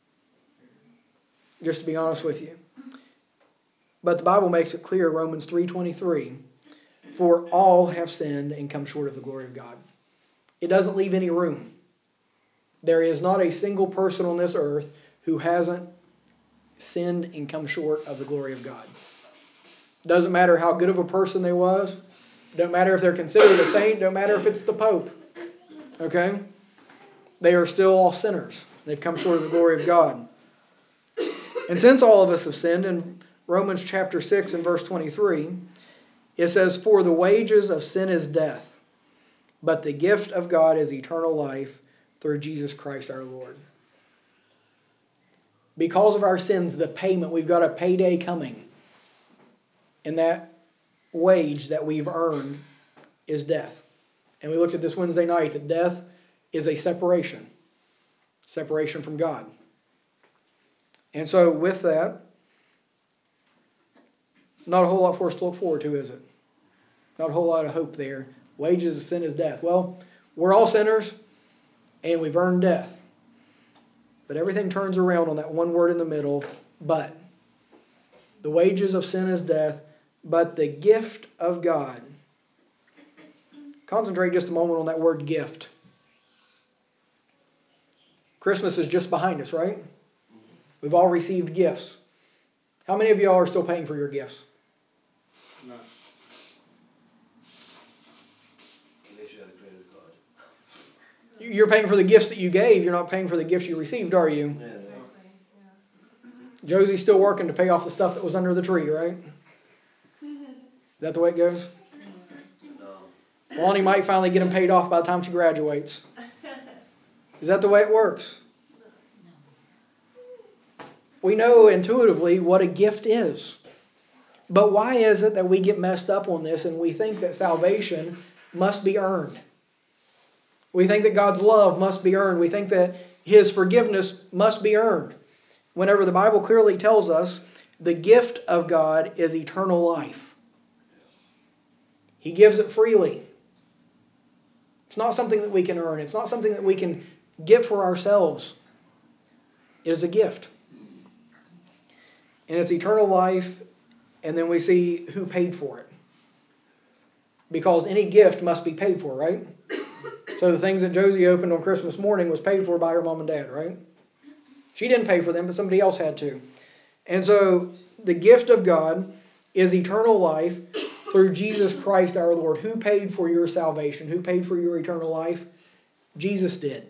Just to be honest with you. But the Bible makes it clear, Romans 3:23, for all have sinned and come short of the glory of God. It doesn't leave any room. There is not a single person on this earth who hasn't sinned and come short of the glory of God. Doesn't matter how good of a person they was. Don't matter if they're considered a saint. Don't matter if it's the Pope. Okay? They are still all sinners. They've come short of the glory of God. And since all of us have sinned, in Romans chapter 6 and verse 23, it says, for the wages of sin is death, but the gift of God is eternal life through Jesus Christ our Lord. Because of our sins, the payment, we've got a payday coming. And that wage that we've earned is death. And we looked at this Wednesday night that death is a separation. Separation from God. And so with that, not a whole lot for us to look forward to, is it? Not a whole lot of hope there. Wages of sin is death. Well, we're all sinners and we've earned death. But everything turns around on that one word in the middle, but. The wages of sin is death, but the gift of God. Concentrate just a moment on that word gift. Christmas is just behind us, right? We've all received gifts. How many of y'all are still paying for your gifts? No. Unless you have a credit card. You're paying for the gifts that you gave. You're not paying for the gifts you received, are you? Yeah. Josie's still working to pay off the stuff that was under the tree, right? Is that the way it goes? No. Lonnie might finally get them paid off by the time she graduates. Is that the way it works? We know intuitively what a gift is. But why is it that we get messed up on this and we think that salvation must be earned? We think that God's love must be earned. We think that His forgiveness must be earned. Whenever the Bible clearly tells us the gift of God is eternal life. He gives it freely. It's not something that we can earn. It's not something that we can get for ourselves. It is a gift. And it's eternal life, and then we see who paid for it. Because any gift must be paid for, right? So the things that Josie opened on Christmas morning was paid for by her mom and dad, right? She didn't pay for them, but somebody else had to. And so the gift of God is eternal life through Jesus Christ our Lord. Who paid for your salvation? Who paid for your eternal life? Jesus did.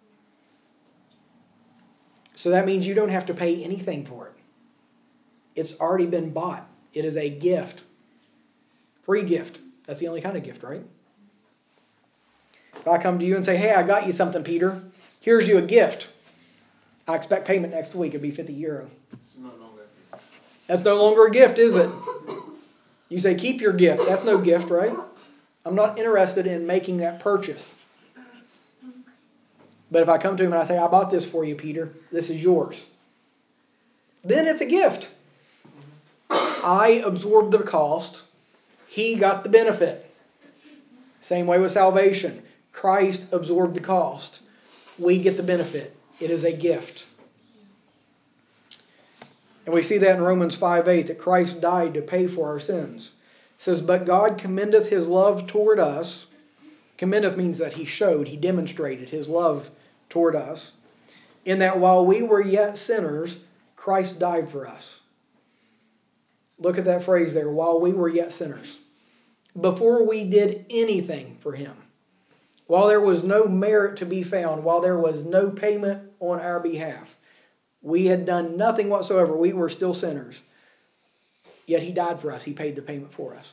So that means you don't have to pay anything for it. It's already been bought. It is a gift. Free gift. That's the only kind of gift, right? If I come to you and say, hey, I got you something, Peter. Here's you a gift. I expect payment next week. It'd be €50. That's no longer a gift, is it? You say, keep your gift. That's no gift, right? I'm not interested in making that purchase. But if I come to him and I say, I bought this for you, Peter. This is yours. Then it's a gift. I absorbed the cost. He got the benefit. Same way with salvation. Christ absorbed the cost. We get the benefit. It is a gift. And we see that in Romans 5:8, that Christ died to pay for our sins. It says, but God commendeth His love toward us. Commendeth means that He showed, He demonstrated His love toward us, in that while we were yet sinners, Christ died for us. Look at that phrase there, while we were yet sinners. Before we did anything for Him. While there was no merit to be found, while there was no payment on our behalf. We had done nothing whatsoever. We were still sinners. Yet He died for us. He paid the payment for us.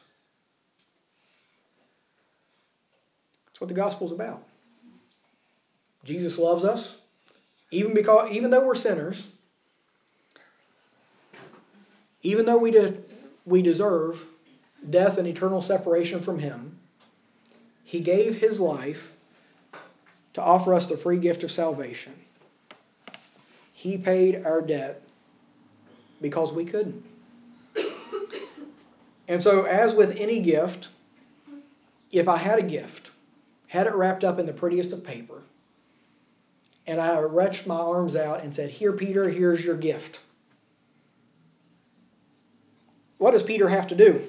That's what the gospel is about. Jesus loves us, even though we're sinners, even though we deserve death and eternal separation from Him. He gave His life to offer us the free gift of salvation. He paid our debt because we couldn't. And so, as with any gift, if I had a gift, had it wrapped up in the prettiest of paper, and I reached my arms out and said, here, Peter, here's your gift. What does Peter have to do?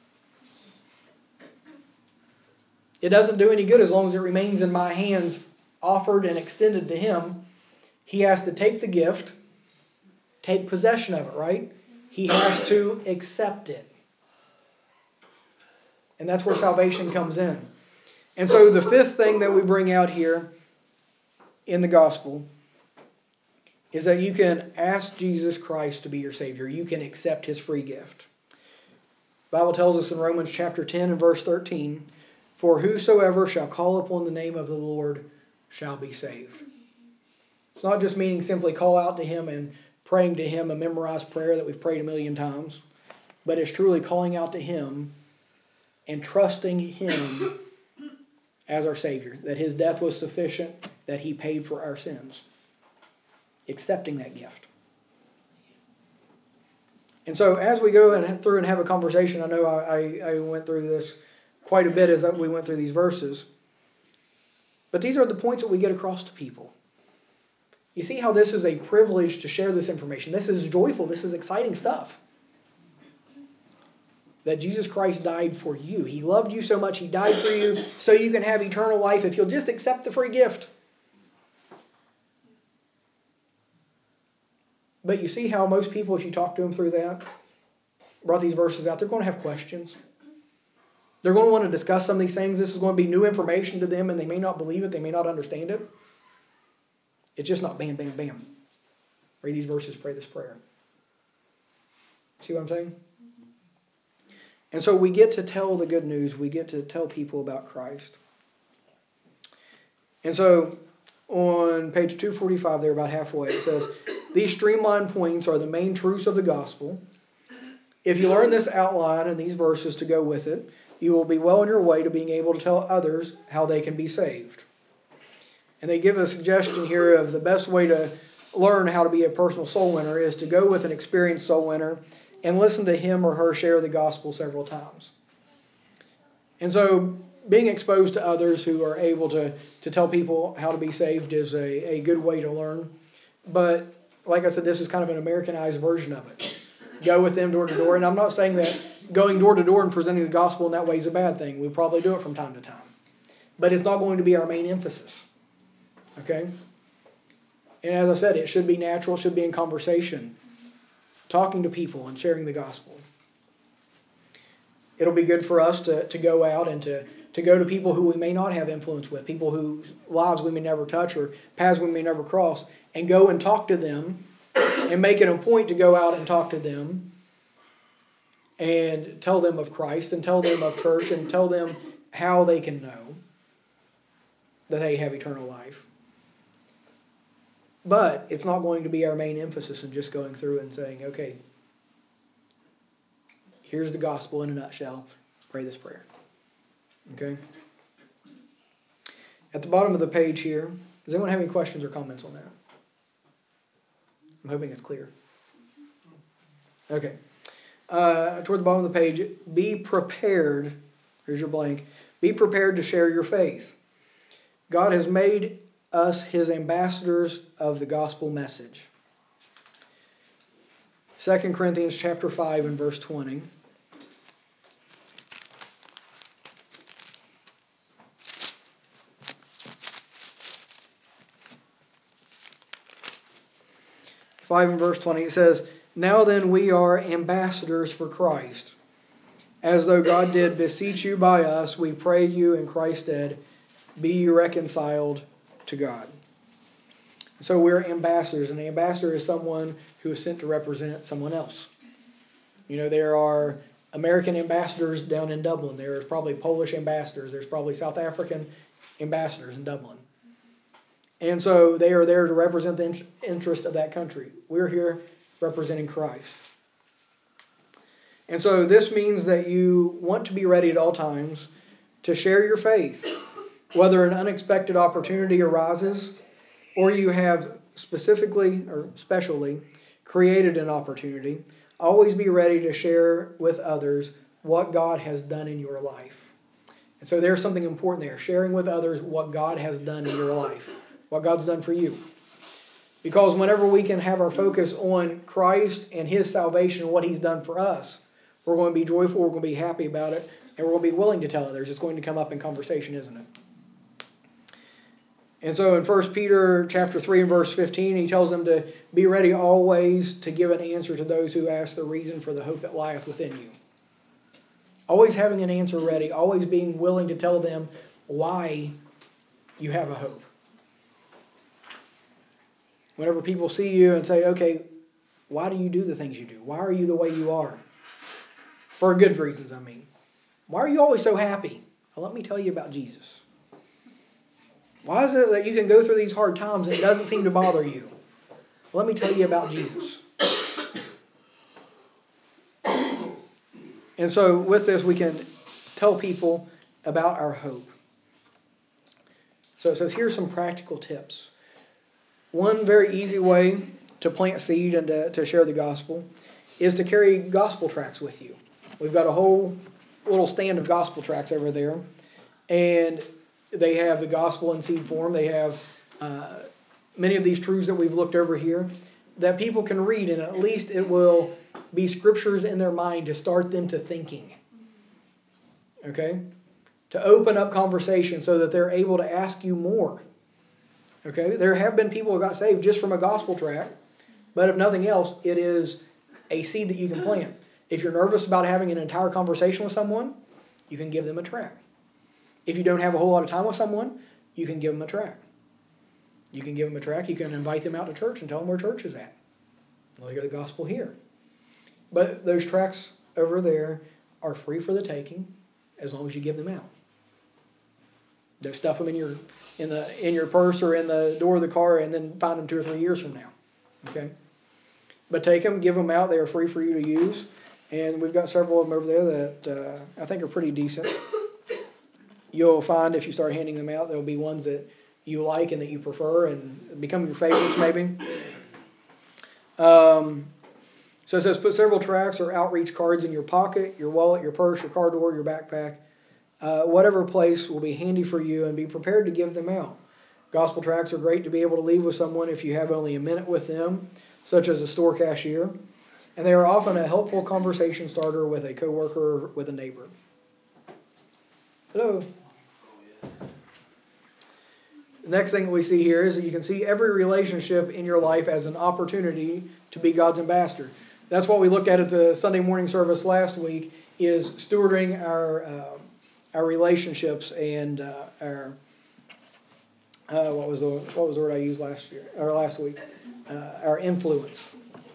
It doesn't do any good as long as it remains in my hands, offered and extended to him. He has to take the gift, take possession of it, right? He has to accept it. And that's where salvation comes in. And so the fifth thing that we bring out here in the gospel is that you can ask Jesus Christ to be your Savior. You can accept His free gift. The Bible tells us in Romans chapter 10 and verse 13, for whosoever shall call upon the name of the Lord shall be saved. It's not just meaning simply call out to Him and praying to Him a memorized prayer that we've prayed 1,000,000 times, but it's truly calling out to Him and trusting Him as our Savior, that His death was sufficient, that He paid for our sins. Accepting that gift. And so as we go through and have a conversation, I know I went through this quite a bit as we went through these verses, but these are the points that we get across to people. You see how this is a privilege to share this information. This is joyful. This is exciting stuff. That Jesus Christ died for you. He loved you so much, He died for you so you can have eternal life if you'll just accept the free gift. But you see how most people, if you talk to them through that, brought these verses out, they're going to have questions. They're going to want to discuss some of these things. This is going to be new information to them, and they may not believe it. They may not understand it. It's just not bam, bam, bam. Read these verses, pray this prayer. See what I'm saying? And so we get to tell the good news. We get to tell people about Christ. And so on page 245 there, about halfway, it says, these streamlined points are the main truths of the gospel. If you learn this outline and these verses to go with it, you will be well on your way to being able to tell others how they can be saved. And they give a suggestion here of the best way to learn how to be a personal soul winner is to go with an experienced soul winner and listen to him or her share the gospel several times. And so being exposed to others who are able to tell people how to be saved is a good way to learn. But like I said, this is kind of an Americanized version of it. Go with them door to door. And I'm not saying that going door to door and presenting the gospel in that way is a bad thing. We probably do it from time to time. But it's not going to be our main emphasis. Okay? And as I said, it should be natural. It should be in conversation. Talking to people and sharing the gospel. It'll be good for us to go out and to go to people who we may not have influence with, people whose lives we may never touch or paths we may never cross, and go and talk to them and make it a point to go out and talk to them and tell them of Christ and tell them of church and tell them how they can know that they have eternal life. But it's not going to be our main emphasis in just going through and saying, okay, here's the gospel in a nutshell. Pray this prayer. Okay? At the bottom of the page here, does anyone have any questions or comments on that? I'm hoping it's clear. Okay. toward the bottom of the page, be prepared. Here's your blank. Be prepared to share your faith. God has made us His ambassadors of the gospel message. 2 Corinthians chapter 5 and verse 20. Five and verse 20, it says, "Now then we are ambassadors for Christ. As though God did beseech you by us, we pray you in Christ's stead, be ye reconciled to God." So we're ambassadors. An ambassador is someone who is sent to represent someone else. You know, there are American ambassadors down in Dublin. There are probably Polish ambassadors. There's probably South African ambassadors in Dublin. And so they are there to represent the interest of that country. We're here representing Christ. And so this means that you want to be ready at all times to share your faith, whether an unexpected opportunity arises or you have specifically or specially created an opportunity. Always be ready to share with others what God has done in your life. And so there's something important there, sharing with others what God has done in your life, what God's done for you. Because whenever we can have our focus on Christ and His salvation and what He's done for us, we're going to be joyful, we're going to be happy about it, and we're going to be willing to tell others. It's going to come up in conversation, isn't it? And so in 1 Peter chapter 3 and verse 15, he tells them to be ready always to give an answer to those who ask the reason for the hope that lieth within you. Always having an answer ready, always being willing to tell them why you have a hope. Whenever people see you and say, okay, why do you do the things you do? Why are you the way you are? For good reasons, I mean. Why are you always so happy? Well, let me tell you about Jesus. Why is it that you can go through these hard times and it doesn't seem to bother you? Well, let me tell you about Jesus. And so with this, we can tell people about our hope. So it says, here's some practical tips. One very easy way to plant seed and to share the gospel is to carry gospel tracts with you. We've got a whole little stand of gospel tracts over there. And they have the gospel in seed form. They have many of these truths that we've looked over here that people can read, and at least it will be scriptures in their mind to start them to thinking. Okay? To open up conversation so that they're able to ask you more. Okay? There have been people who got saved just from a gospel tract, but if nothing else, it is a seed that you can plant. If you're nervous about having an entire conversation with someone, you can give them a tract. If you don't have a whole lot of time with someone, you can give them a tract. You can give them a tract. You can invite them out to church and tell them where church is at. They'll hear the gospel here. But those tracts over there are free for the taking as long as you give them out. Don't stuff them in your purse or in the door of the car and then find them 2 or 3 years from now. Okay? But take them, give them out. They are free for you to use. And we've got several of them over there that I think are pretty decent. You'll find if you start handing them out, there'll be ones that you like and that you prefer and become your favorites maybe. So it says put several tracts or outreach cards in your pocket, your wallet, your purse, your car door, your backpack. Whatever place will be handy for you, and be prepared to give them out. Gospel tracts are great to be able to leave with someone if you have only a minute with them, such as a store cashier. And they are often a helpful conversation starter with a coworker or with a neighbor. Hello. The next thing that we see here is that you can see every relationship in your life as an opportunity to be God's ambassador. That's what we looked at the Sunday morning service last week, is stewarding our relationships and our what was the word I used last week? Our influence.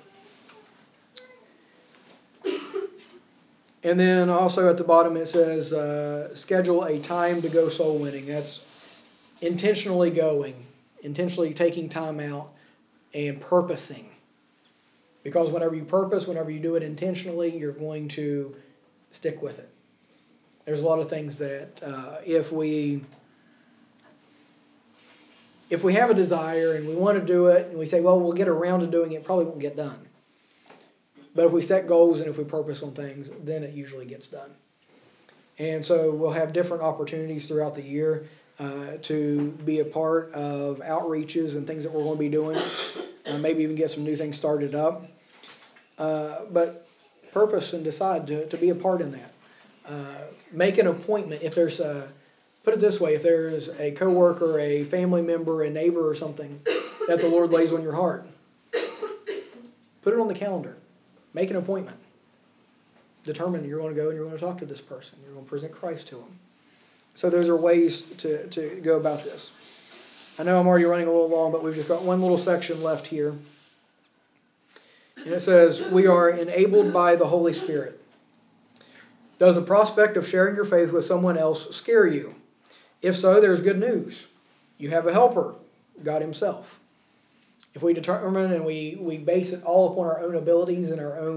And then also at the bottom it says schedule a time to go soul winning. That's intentionally going, intentionally taking time out and purposing. Because whenever you purpose, whenever you do it intentionally, you're going to stick with it. There's a lot of things that if we have a desire and we want to do it and we say, well, we'll get around to doing it, probably won't get done. But if we set goals and if we purpose on things, then it usually gets done. And so we'll have different opportunities throughout the year to be a part of outreaches and things that we're going to be doing. Maybe even get some new things started up. But purpose and decide to be a part in that. Make an appointment. If there's put it this way, if there's a coworker, a family member, a neighbor or something that the Lord lays on your heart, put it on the calendar. Make an appointment. Determine you're going to go and you're going to talk to this person. You're going to present Christ to them. So those are ways to go about this. I know I'm already running a little long, but we've just got one little section left here. And it says, we are enabled by the Holy Spirit. Does the prospect of sharing your faith with someone else scare you? If so, there's good news. You have a helper, God Himself. If we determine and we base it all upon our own abilities and our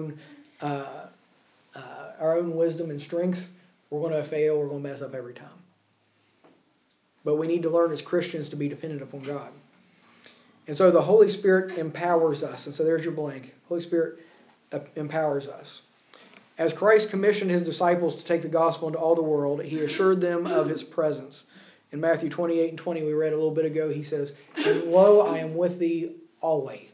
own wisdom and strength, we're going to fail, we're going to mess up every time. But we need to learn as Christians to be dependent upon God. And so the Holy Spirit empowers us. And so there's your blank. Holy Spirit empowers us. As Christ commissioned His disciples to take the gospel into all the world, He assured them of His presence. In Matthew 28:20, we read a little bit ago, He says, and lo, I am with thee always.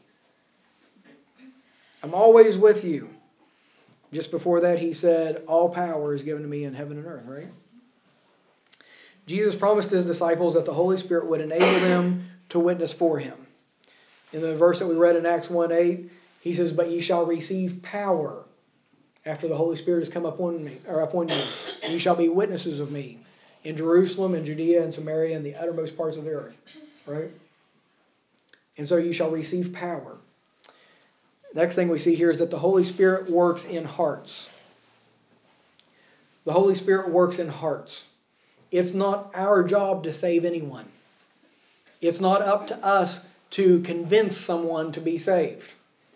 I'm always with you. Just before that, He said, all power is given to me in heaven and earth, right? Jesus promised His disciples that the Holy Spirit would enable them to witness for Him. In the verse that we read in Acts 1:8, He says, but ye shall receive power after the Holy Spirit has come upon me, or appointed me. And ye shall be witnesses of me in Jerusalem and Judea and Samaria and the uttermost parts of the earth. Right? And so you shall receive power. Next thing we see here is that the Holy Spirit works in hearts. The Holy Spirit works in hearts. It's not our job to save anyone. It's not up to us to convince someone to be saved.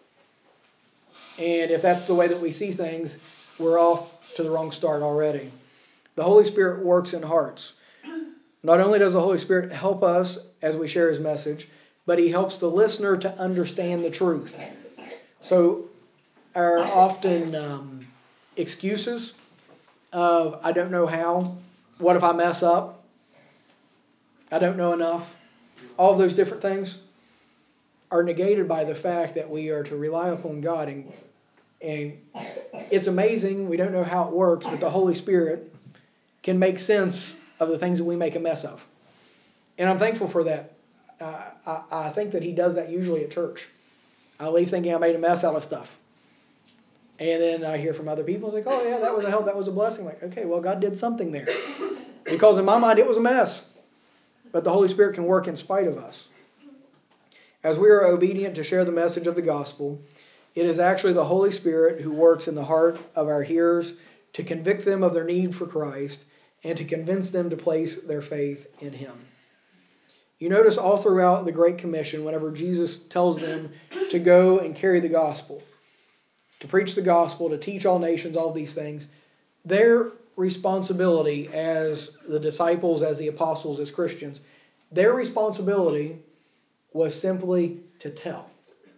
And if that's the way that we see things, we're off to the wrong start already. The Holy Spirit works in hearts. Not only does the Holy Spirit help us as we share His message, but He helps the listener to understand the truth. So our often excuses of, I don't know how, what if I mess up, I don't know enough, all of those different things are negated by the fact that we are to rely upon God. And it's amazing, we don't know how it works, but the Holy Spirit can make sense of the things that we make a mess of. And I'm thankful for that. I think that He does that usually at church. I leave thinking I made a mess out of stuff. And then I hear from other people, like, oh yeah, that was a help, that was a blessing. Like, okay, well, God did something there. Because in my mind, it was a mess. But the Holy Spirit can work in spite of us. As we are obedient to share the message of the gospel, it is actually the Holy Spirit who works in the heart of our hearers to convict them of their need for Christ and to convince them to place their faith in Him. You notice all throughout the Great Commission, whenever Jesus tells them to go and carry the gospel, to preach the gospel, to teach all nations, all these things, their responsibility as the disciples, as the apostles, as Christians, their responsibility was simply to tell.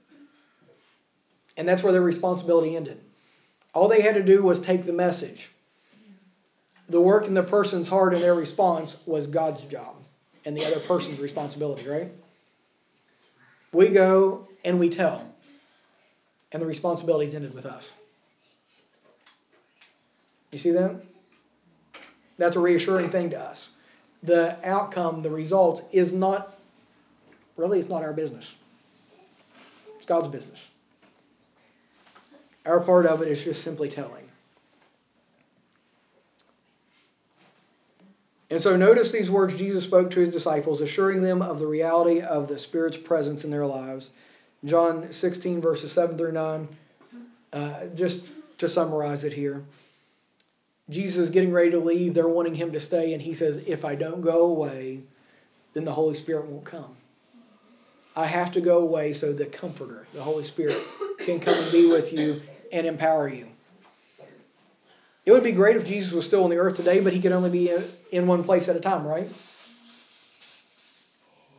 And that's where their responsibility ended. All they had to do was take the message. The work in the person's heart and their response was God's job and the other person's responsibility, right? We go and we tell. And the responsibility's ended with us. You see that? That's a reassuring thing to us. The outcome, the result, is not, really, it's not our business. It's God's business. Our part of it is just simply telling. And so notice these words Jesus spoke to His disciples, assuring them of the reality of the Spirit's presence in their lives. John 16, verses 7 through 9. Just to summarize it here. Jesus is getting ready to leave. They're wanting Him to stay. And He says, if I don't go away, then the Holy Spirit won't come. I have to go away so the Comforter, the Holy Spirit, can come and be with you and empower you. It would be great if Jesus was still on the earth today, but He could only be in one place at a time, right?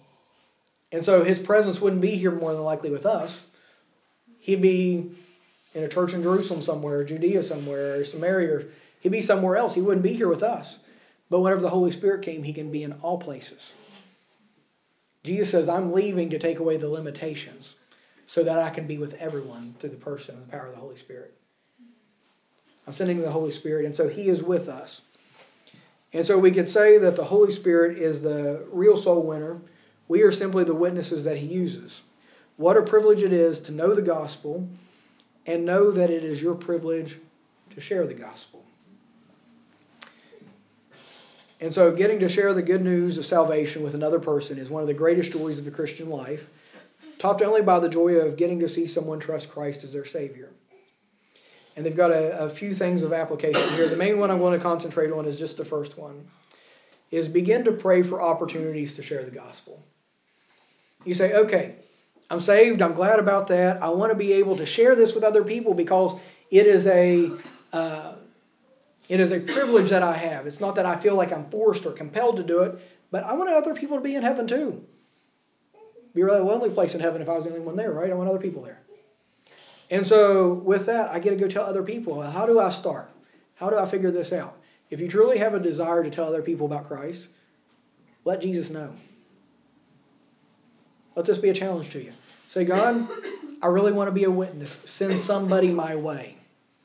And so His presence wouldn't be here more than likely with us. He'd be in a church in Jerusalem somewhere, or Judea somewhere, or Samaria, or he'd be somewhere else. He wouldn't be here with us. But whenever the Holy Spirit came, he can be in all places. Jesus says, I'm leaving to take away the limitations so that I can be with everyone through the person and the power of the Holy Spirit. I'm sending the Holy Spirit, and so he is with us. And so we could say that the Holy Spirit is the real soul winner. We are simply the witnesses that he uses. What a privilege it is to know the gospel and know that it is your privilege to share the gospel. And so getting to share the good news of salvation with another person is one of the greatest joys of the Christian life, topped only by the joy of getting to see someone trust Christ as their Savior. And they've got a few things of application here. The main one I want to concentrate on is just the first one, is begin to pray for opportunities to share the gospel. You say, okay, I'm saved, I'm glad about that. I want to be able to share this with other people because it is a privilege that I have. It's not that I feel like I'm forced or compelled to do it, but I want other people to be in heaven too. It'd be a really lonely place in heaven if I was the only one there, right? I want other people there. And so with that, I get to go tell other people, how do I start? How do I figure this out? If you truly have a desire to tell other people about Christ, let Jesus know. Let this be a challenge to you. Say, God, I really want to be a witness. Send somebody my way.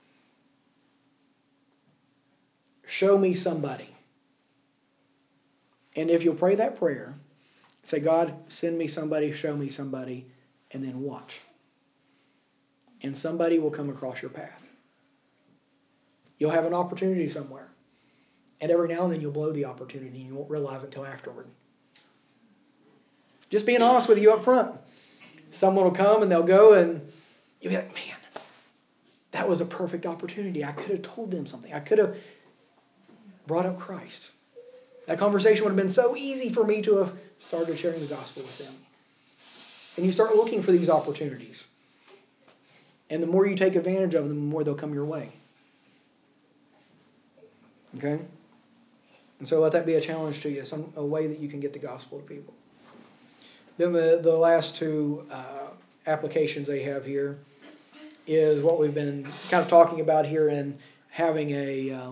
Show me somebody. And if you'll pray that prayer, say, God, send me somebody, show me somebody, and then watch. And somebody will come across your path. You'll have an opportunity somewhere. And every now and then you'll blow the opportunity and you won't realize it until afterward. Just being honest with you up front. Someone will come and they'll go and you'll be like, man, that was a perfect opportunity. I could have told them something. I could have brought up Christ. That conversation would have been so easy for me to have started sharing the gospel with them. And you start looking for these opportunities. And the more you take advantage of them, the more they'll come your way. Okay? And so let that be a challenge to you, a way that you can get the gospel to people. Then the last two applications they have here is what we've been kind of talking about here in having a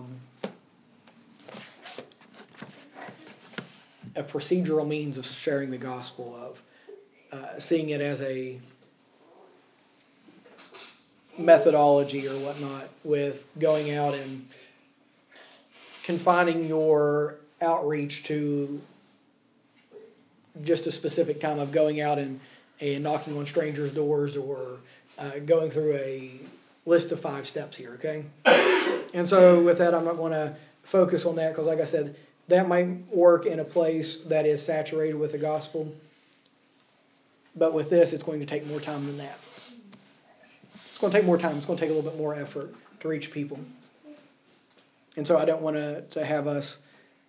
procedural means of sharing the gospel, of seeing it as a methodology or whatnot, with going out and confining your outreach to just a specific time of going out and knocking on strangers' doors or going through a list of 5 steps here, okay? And so with that, I'm not going to focus on that because, like I said, that might work in a place that is saturated with the gospel. But with this, it's going to take more time than that. It's going to take more time. It's going to take a little bit more effort to reach people. And so I don't want to have us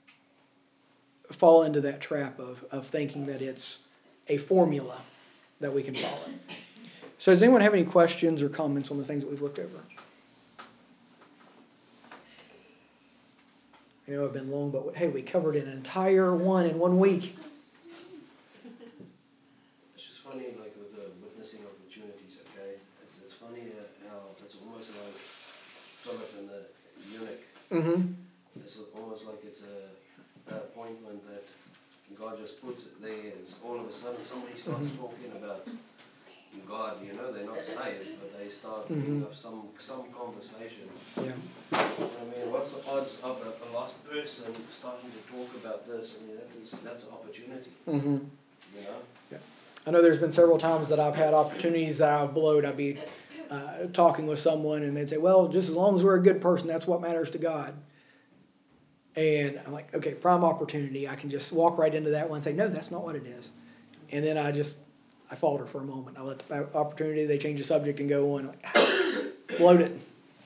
fall into that trap of thinking that it's a formula that we can follow. So does anyone have any questions or comments on the things that we've looked over? I know I've been long, but hey, we covered an entire one in 1 week. It's just funny, like with the witnessing opportunities, okay? It's funny how it's almost like Philip and the eunuch. Mm-hmm. It's almost like it's an appointment that God just puts it there. It's all of a sudden somebody starts talking about God, they're not saved, but they start bringing up some conversation. Yeah. I mean, what's the odds of a lost person starting to talk about this? I mean, that's an opportunity. Mm-hmm. Yeah. I know there's been several times that I've had opportunities that I've blowed. I'd be talking with someone and they'd say, well, just as long as we're a good person, that's what matters to God. And I'm like, okay, prime opportunity. I can just walk right into that one and say, no, that's not what it is. And then I falter for a moment. I let the opportunity, they change the subject and go on. Like, bloat it.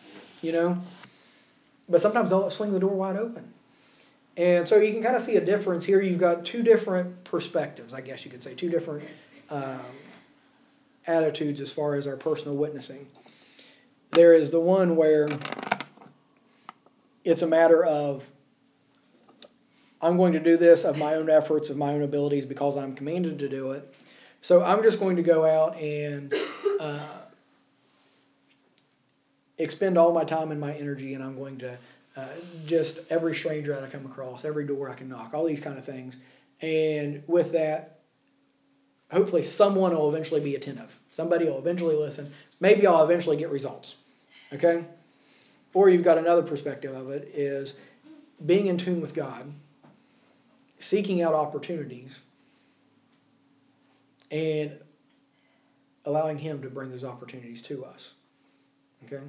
But sometimes they'll swing the door wide open. And so you can kind of see a difference here. You've got 2 different perspectives, I guess you could say, 2 different attitudes as far as our personal witnessing. There is the one where it's a matter of, I'm going to do this of my own efforts, of my own abilities, because I'm commanded to do it. So I'm just going to go out and expend all my time and my energy, and I'm going to just every stranger that I come across, every door I can knock, all these kind of things. And with that, hopefully someone will eventually be attentive. Somebody will eventually listen. Maybe I'll eventually get results. Okay? Or you've got another perspective of it, is being in tune with God, seeking out opportunities, and allowing Him to bring those opportunities to us. Okay?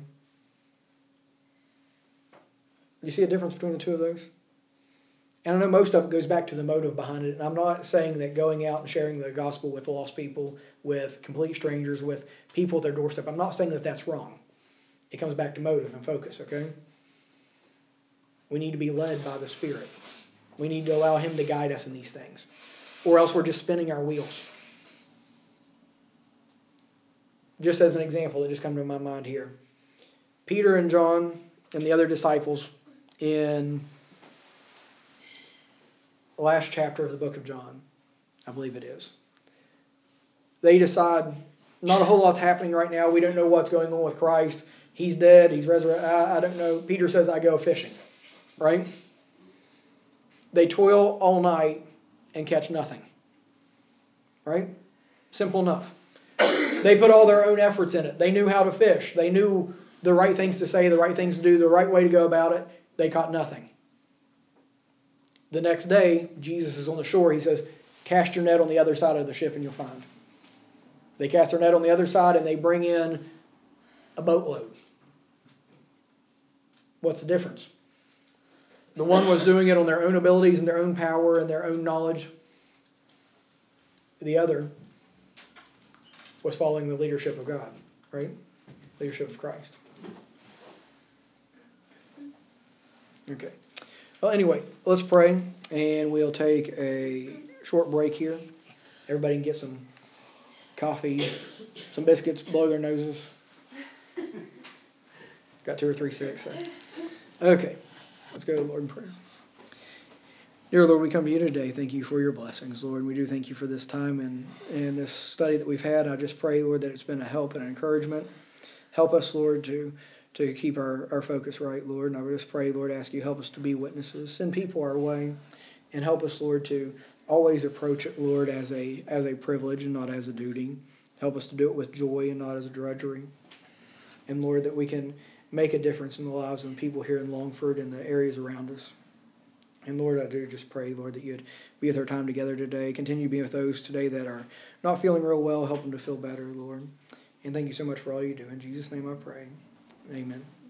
You see a difference between the two of those? And I know most of it goes back to the motive behind it. And I'm not saying that going out and sharing the gospel with lost people, with complete strangers, with people at their doorstep, I'm not saying that that's wrong. It comes back to motive and focus, okay? We need to be led by the Spirit. We need to allow Him to guide us in these things. Or else we're just spinning our wheels. Just as an example that just come to my mind here. Peter and John and the other disciples in the last chapter of the book of John, I believe it is. They decide not a whole lot's happening right now. We don't know what's going on with Christ. He's dead. He's resurrected. I don't know. Peter says, I go fishing. Right? They toil all night and catch nothing. Right? Simple enough. They put all their own efforts in it. They knew how to fish. They knew the right things to say, the right things to do, the right way to go about it. They caught nothing. The next day, Jesus is on the shore. He says, cast your net on the other side of the ship and you'll find. They cast their net on the other side and they bring in a boatload. What's the difference? The one was doing it on their own abilities and their own power and their own knowledge. The other was following the leadership of God, right? Leadership of Christ. Okay. Well, anyway, let's pray, and we'll take a short break here. Everybody can get some coffee, some biscuits, blow their noses. Got 2 or 3 sticks. So. Okay, let's go to the Lord in prayer. Dear Lord, we come to you today. Thank you for your blessings, Lord. We do thank you for this time and this study that we've had. I just pray, Lord, that it's been a help and an encouragement. Help us, Lord, to keep our focus right, Lord. And I would just pray, Lord, ask you help us to be witnesses. Send people our way and help us, Lord, to always approach it, Lord, as a privilege and not as a duty. Help us to do it with joy and not as a drudgery. And, Lord, that we can make a difference in the lives of the people here in Longford and the areas around us. And, Lord, I do just pray, Lord, that you'd be with our time together today. Continue to be with those today that are not feeling real well. Help them to feel better, Lord. And thank you so much for all you do. In Jesus' name I pray. Amen.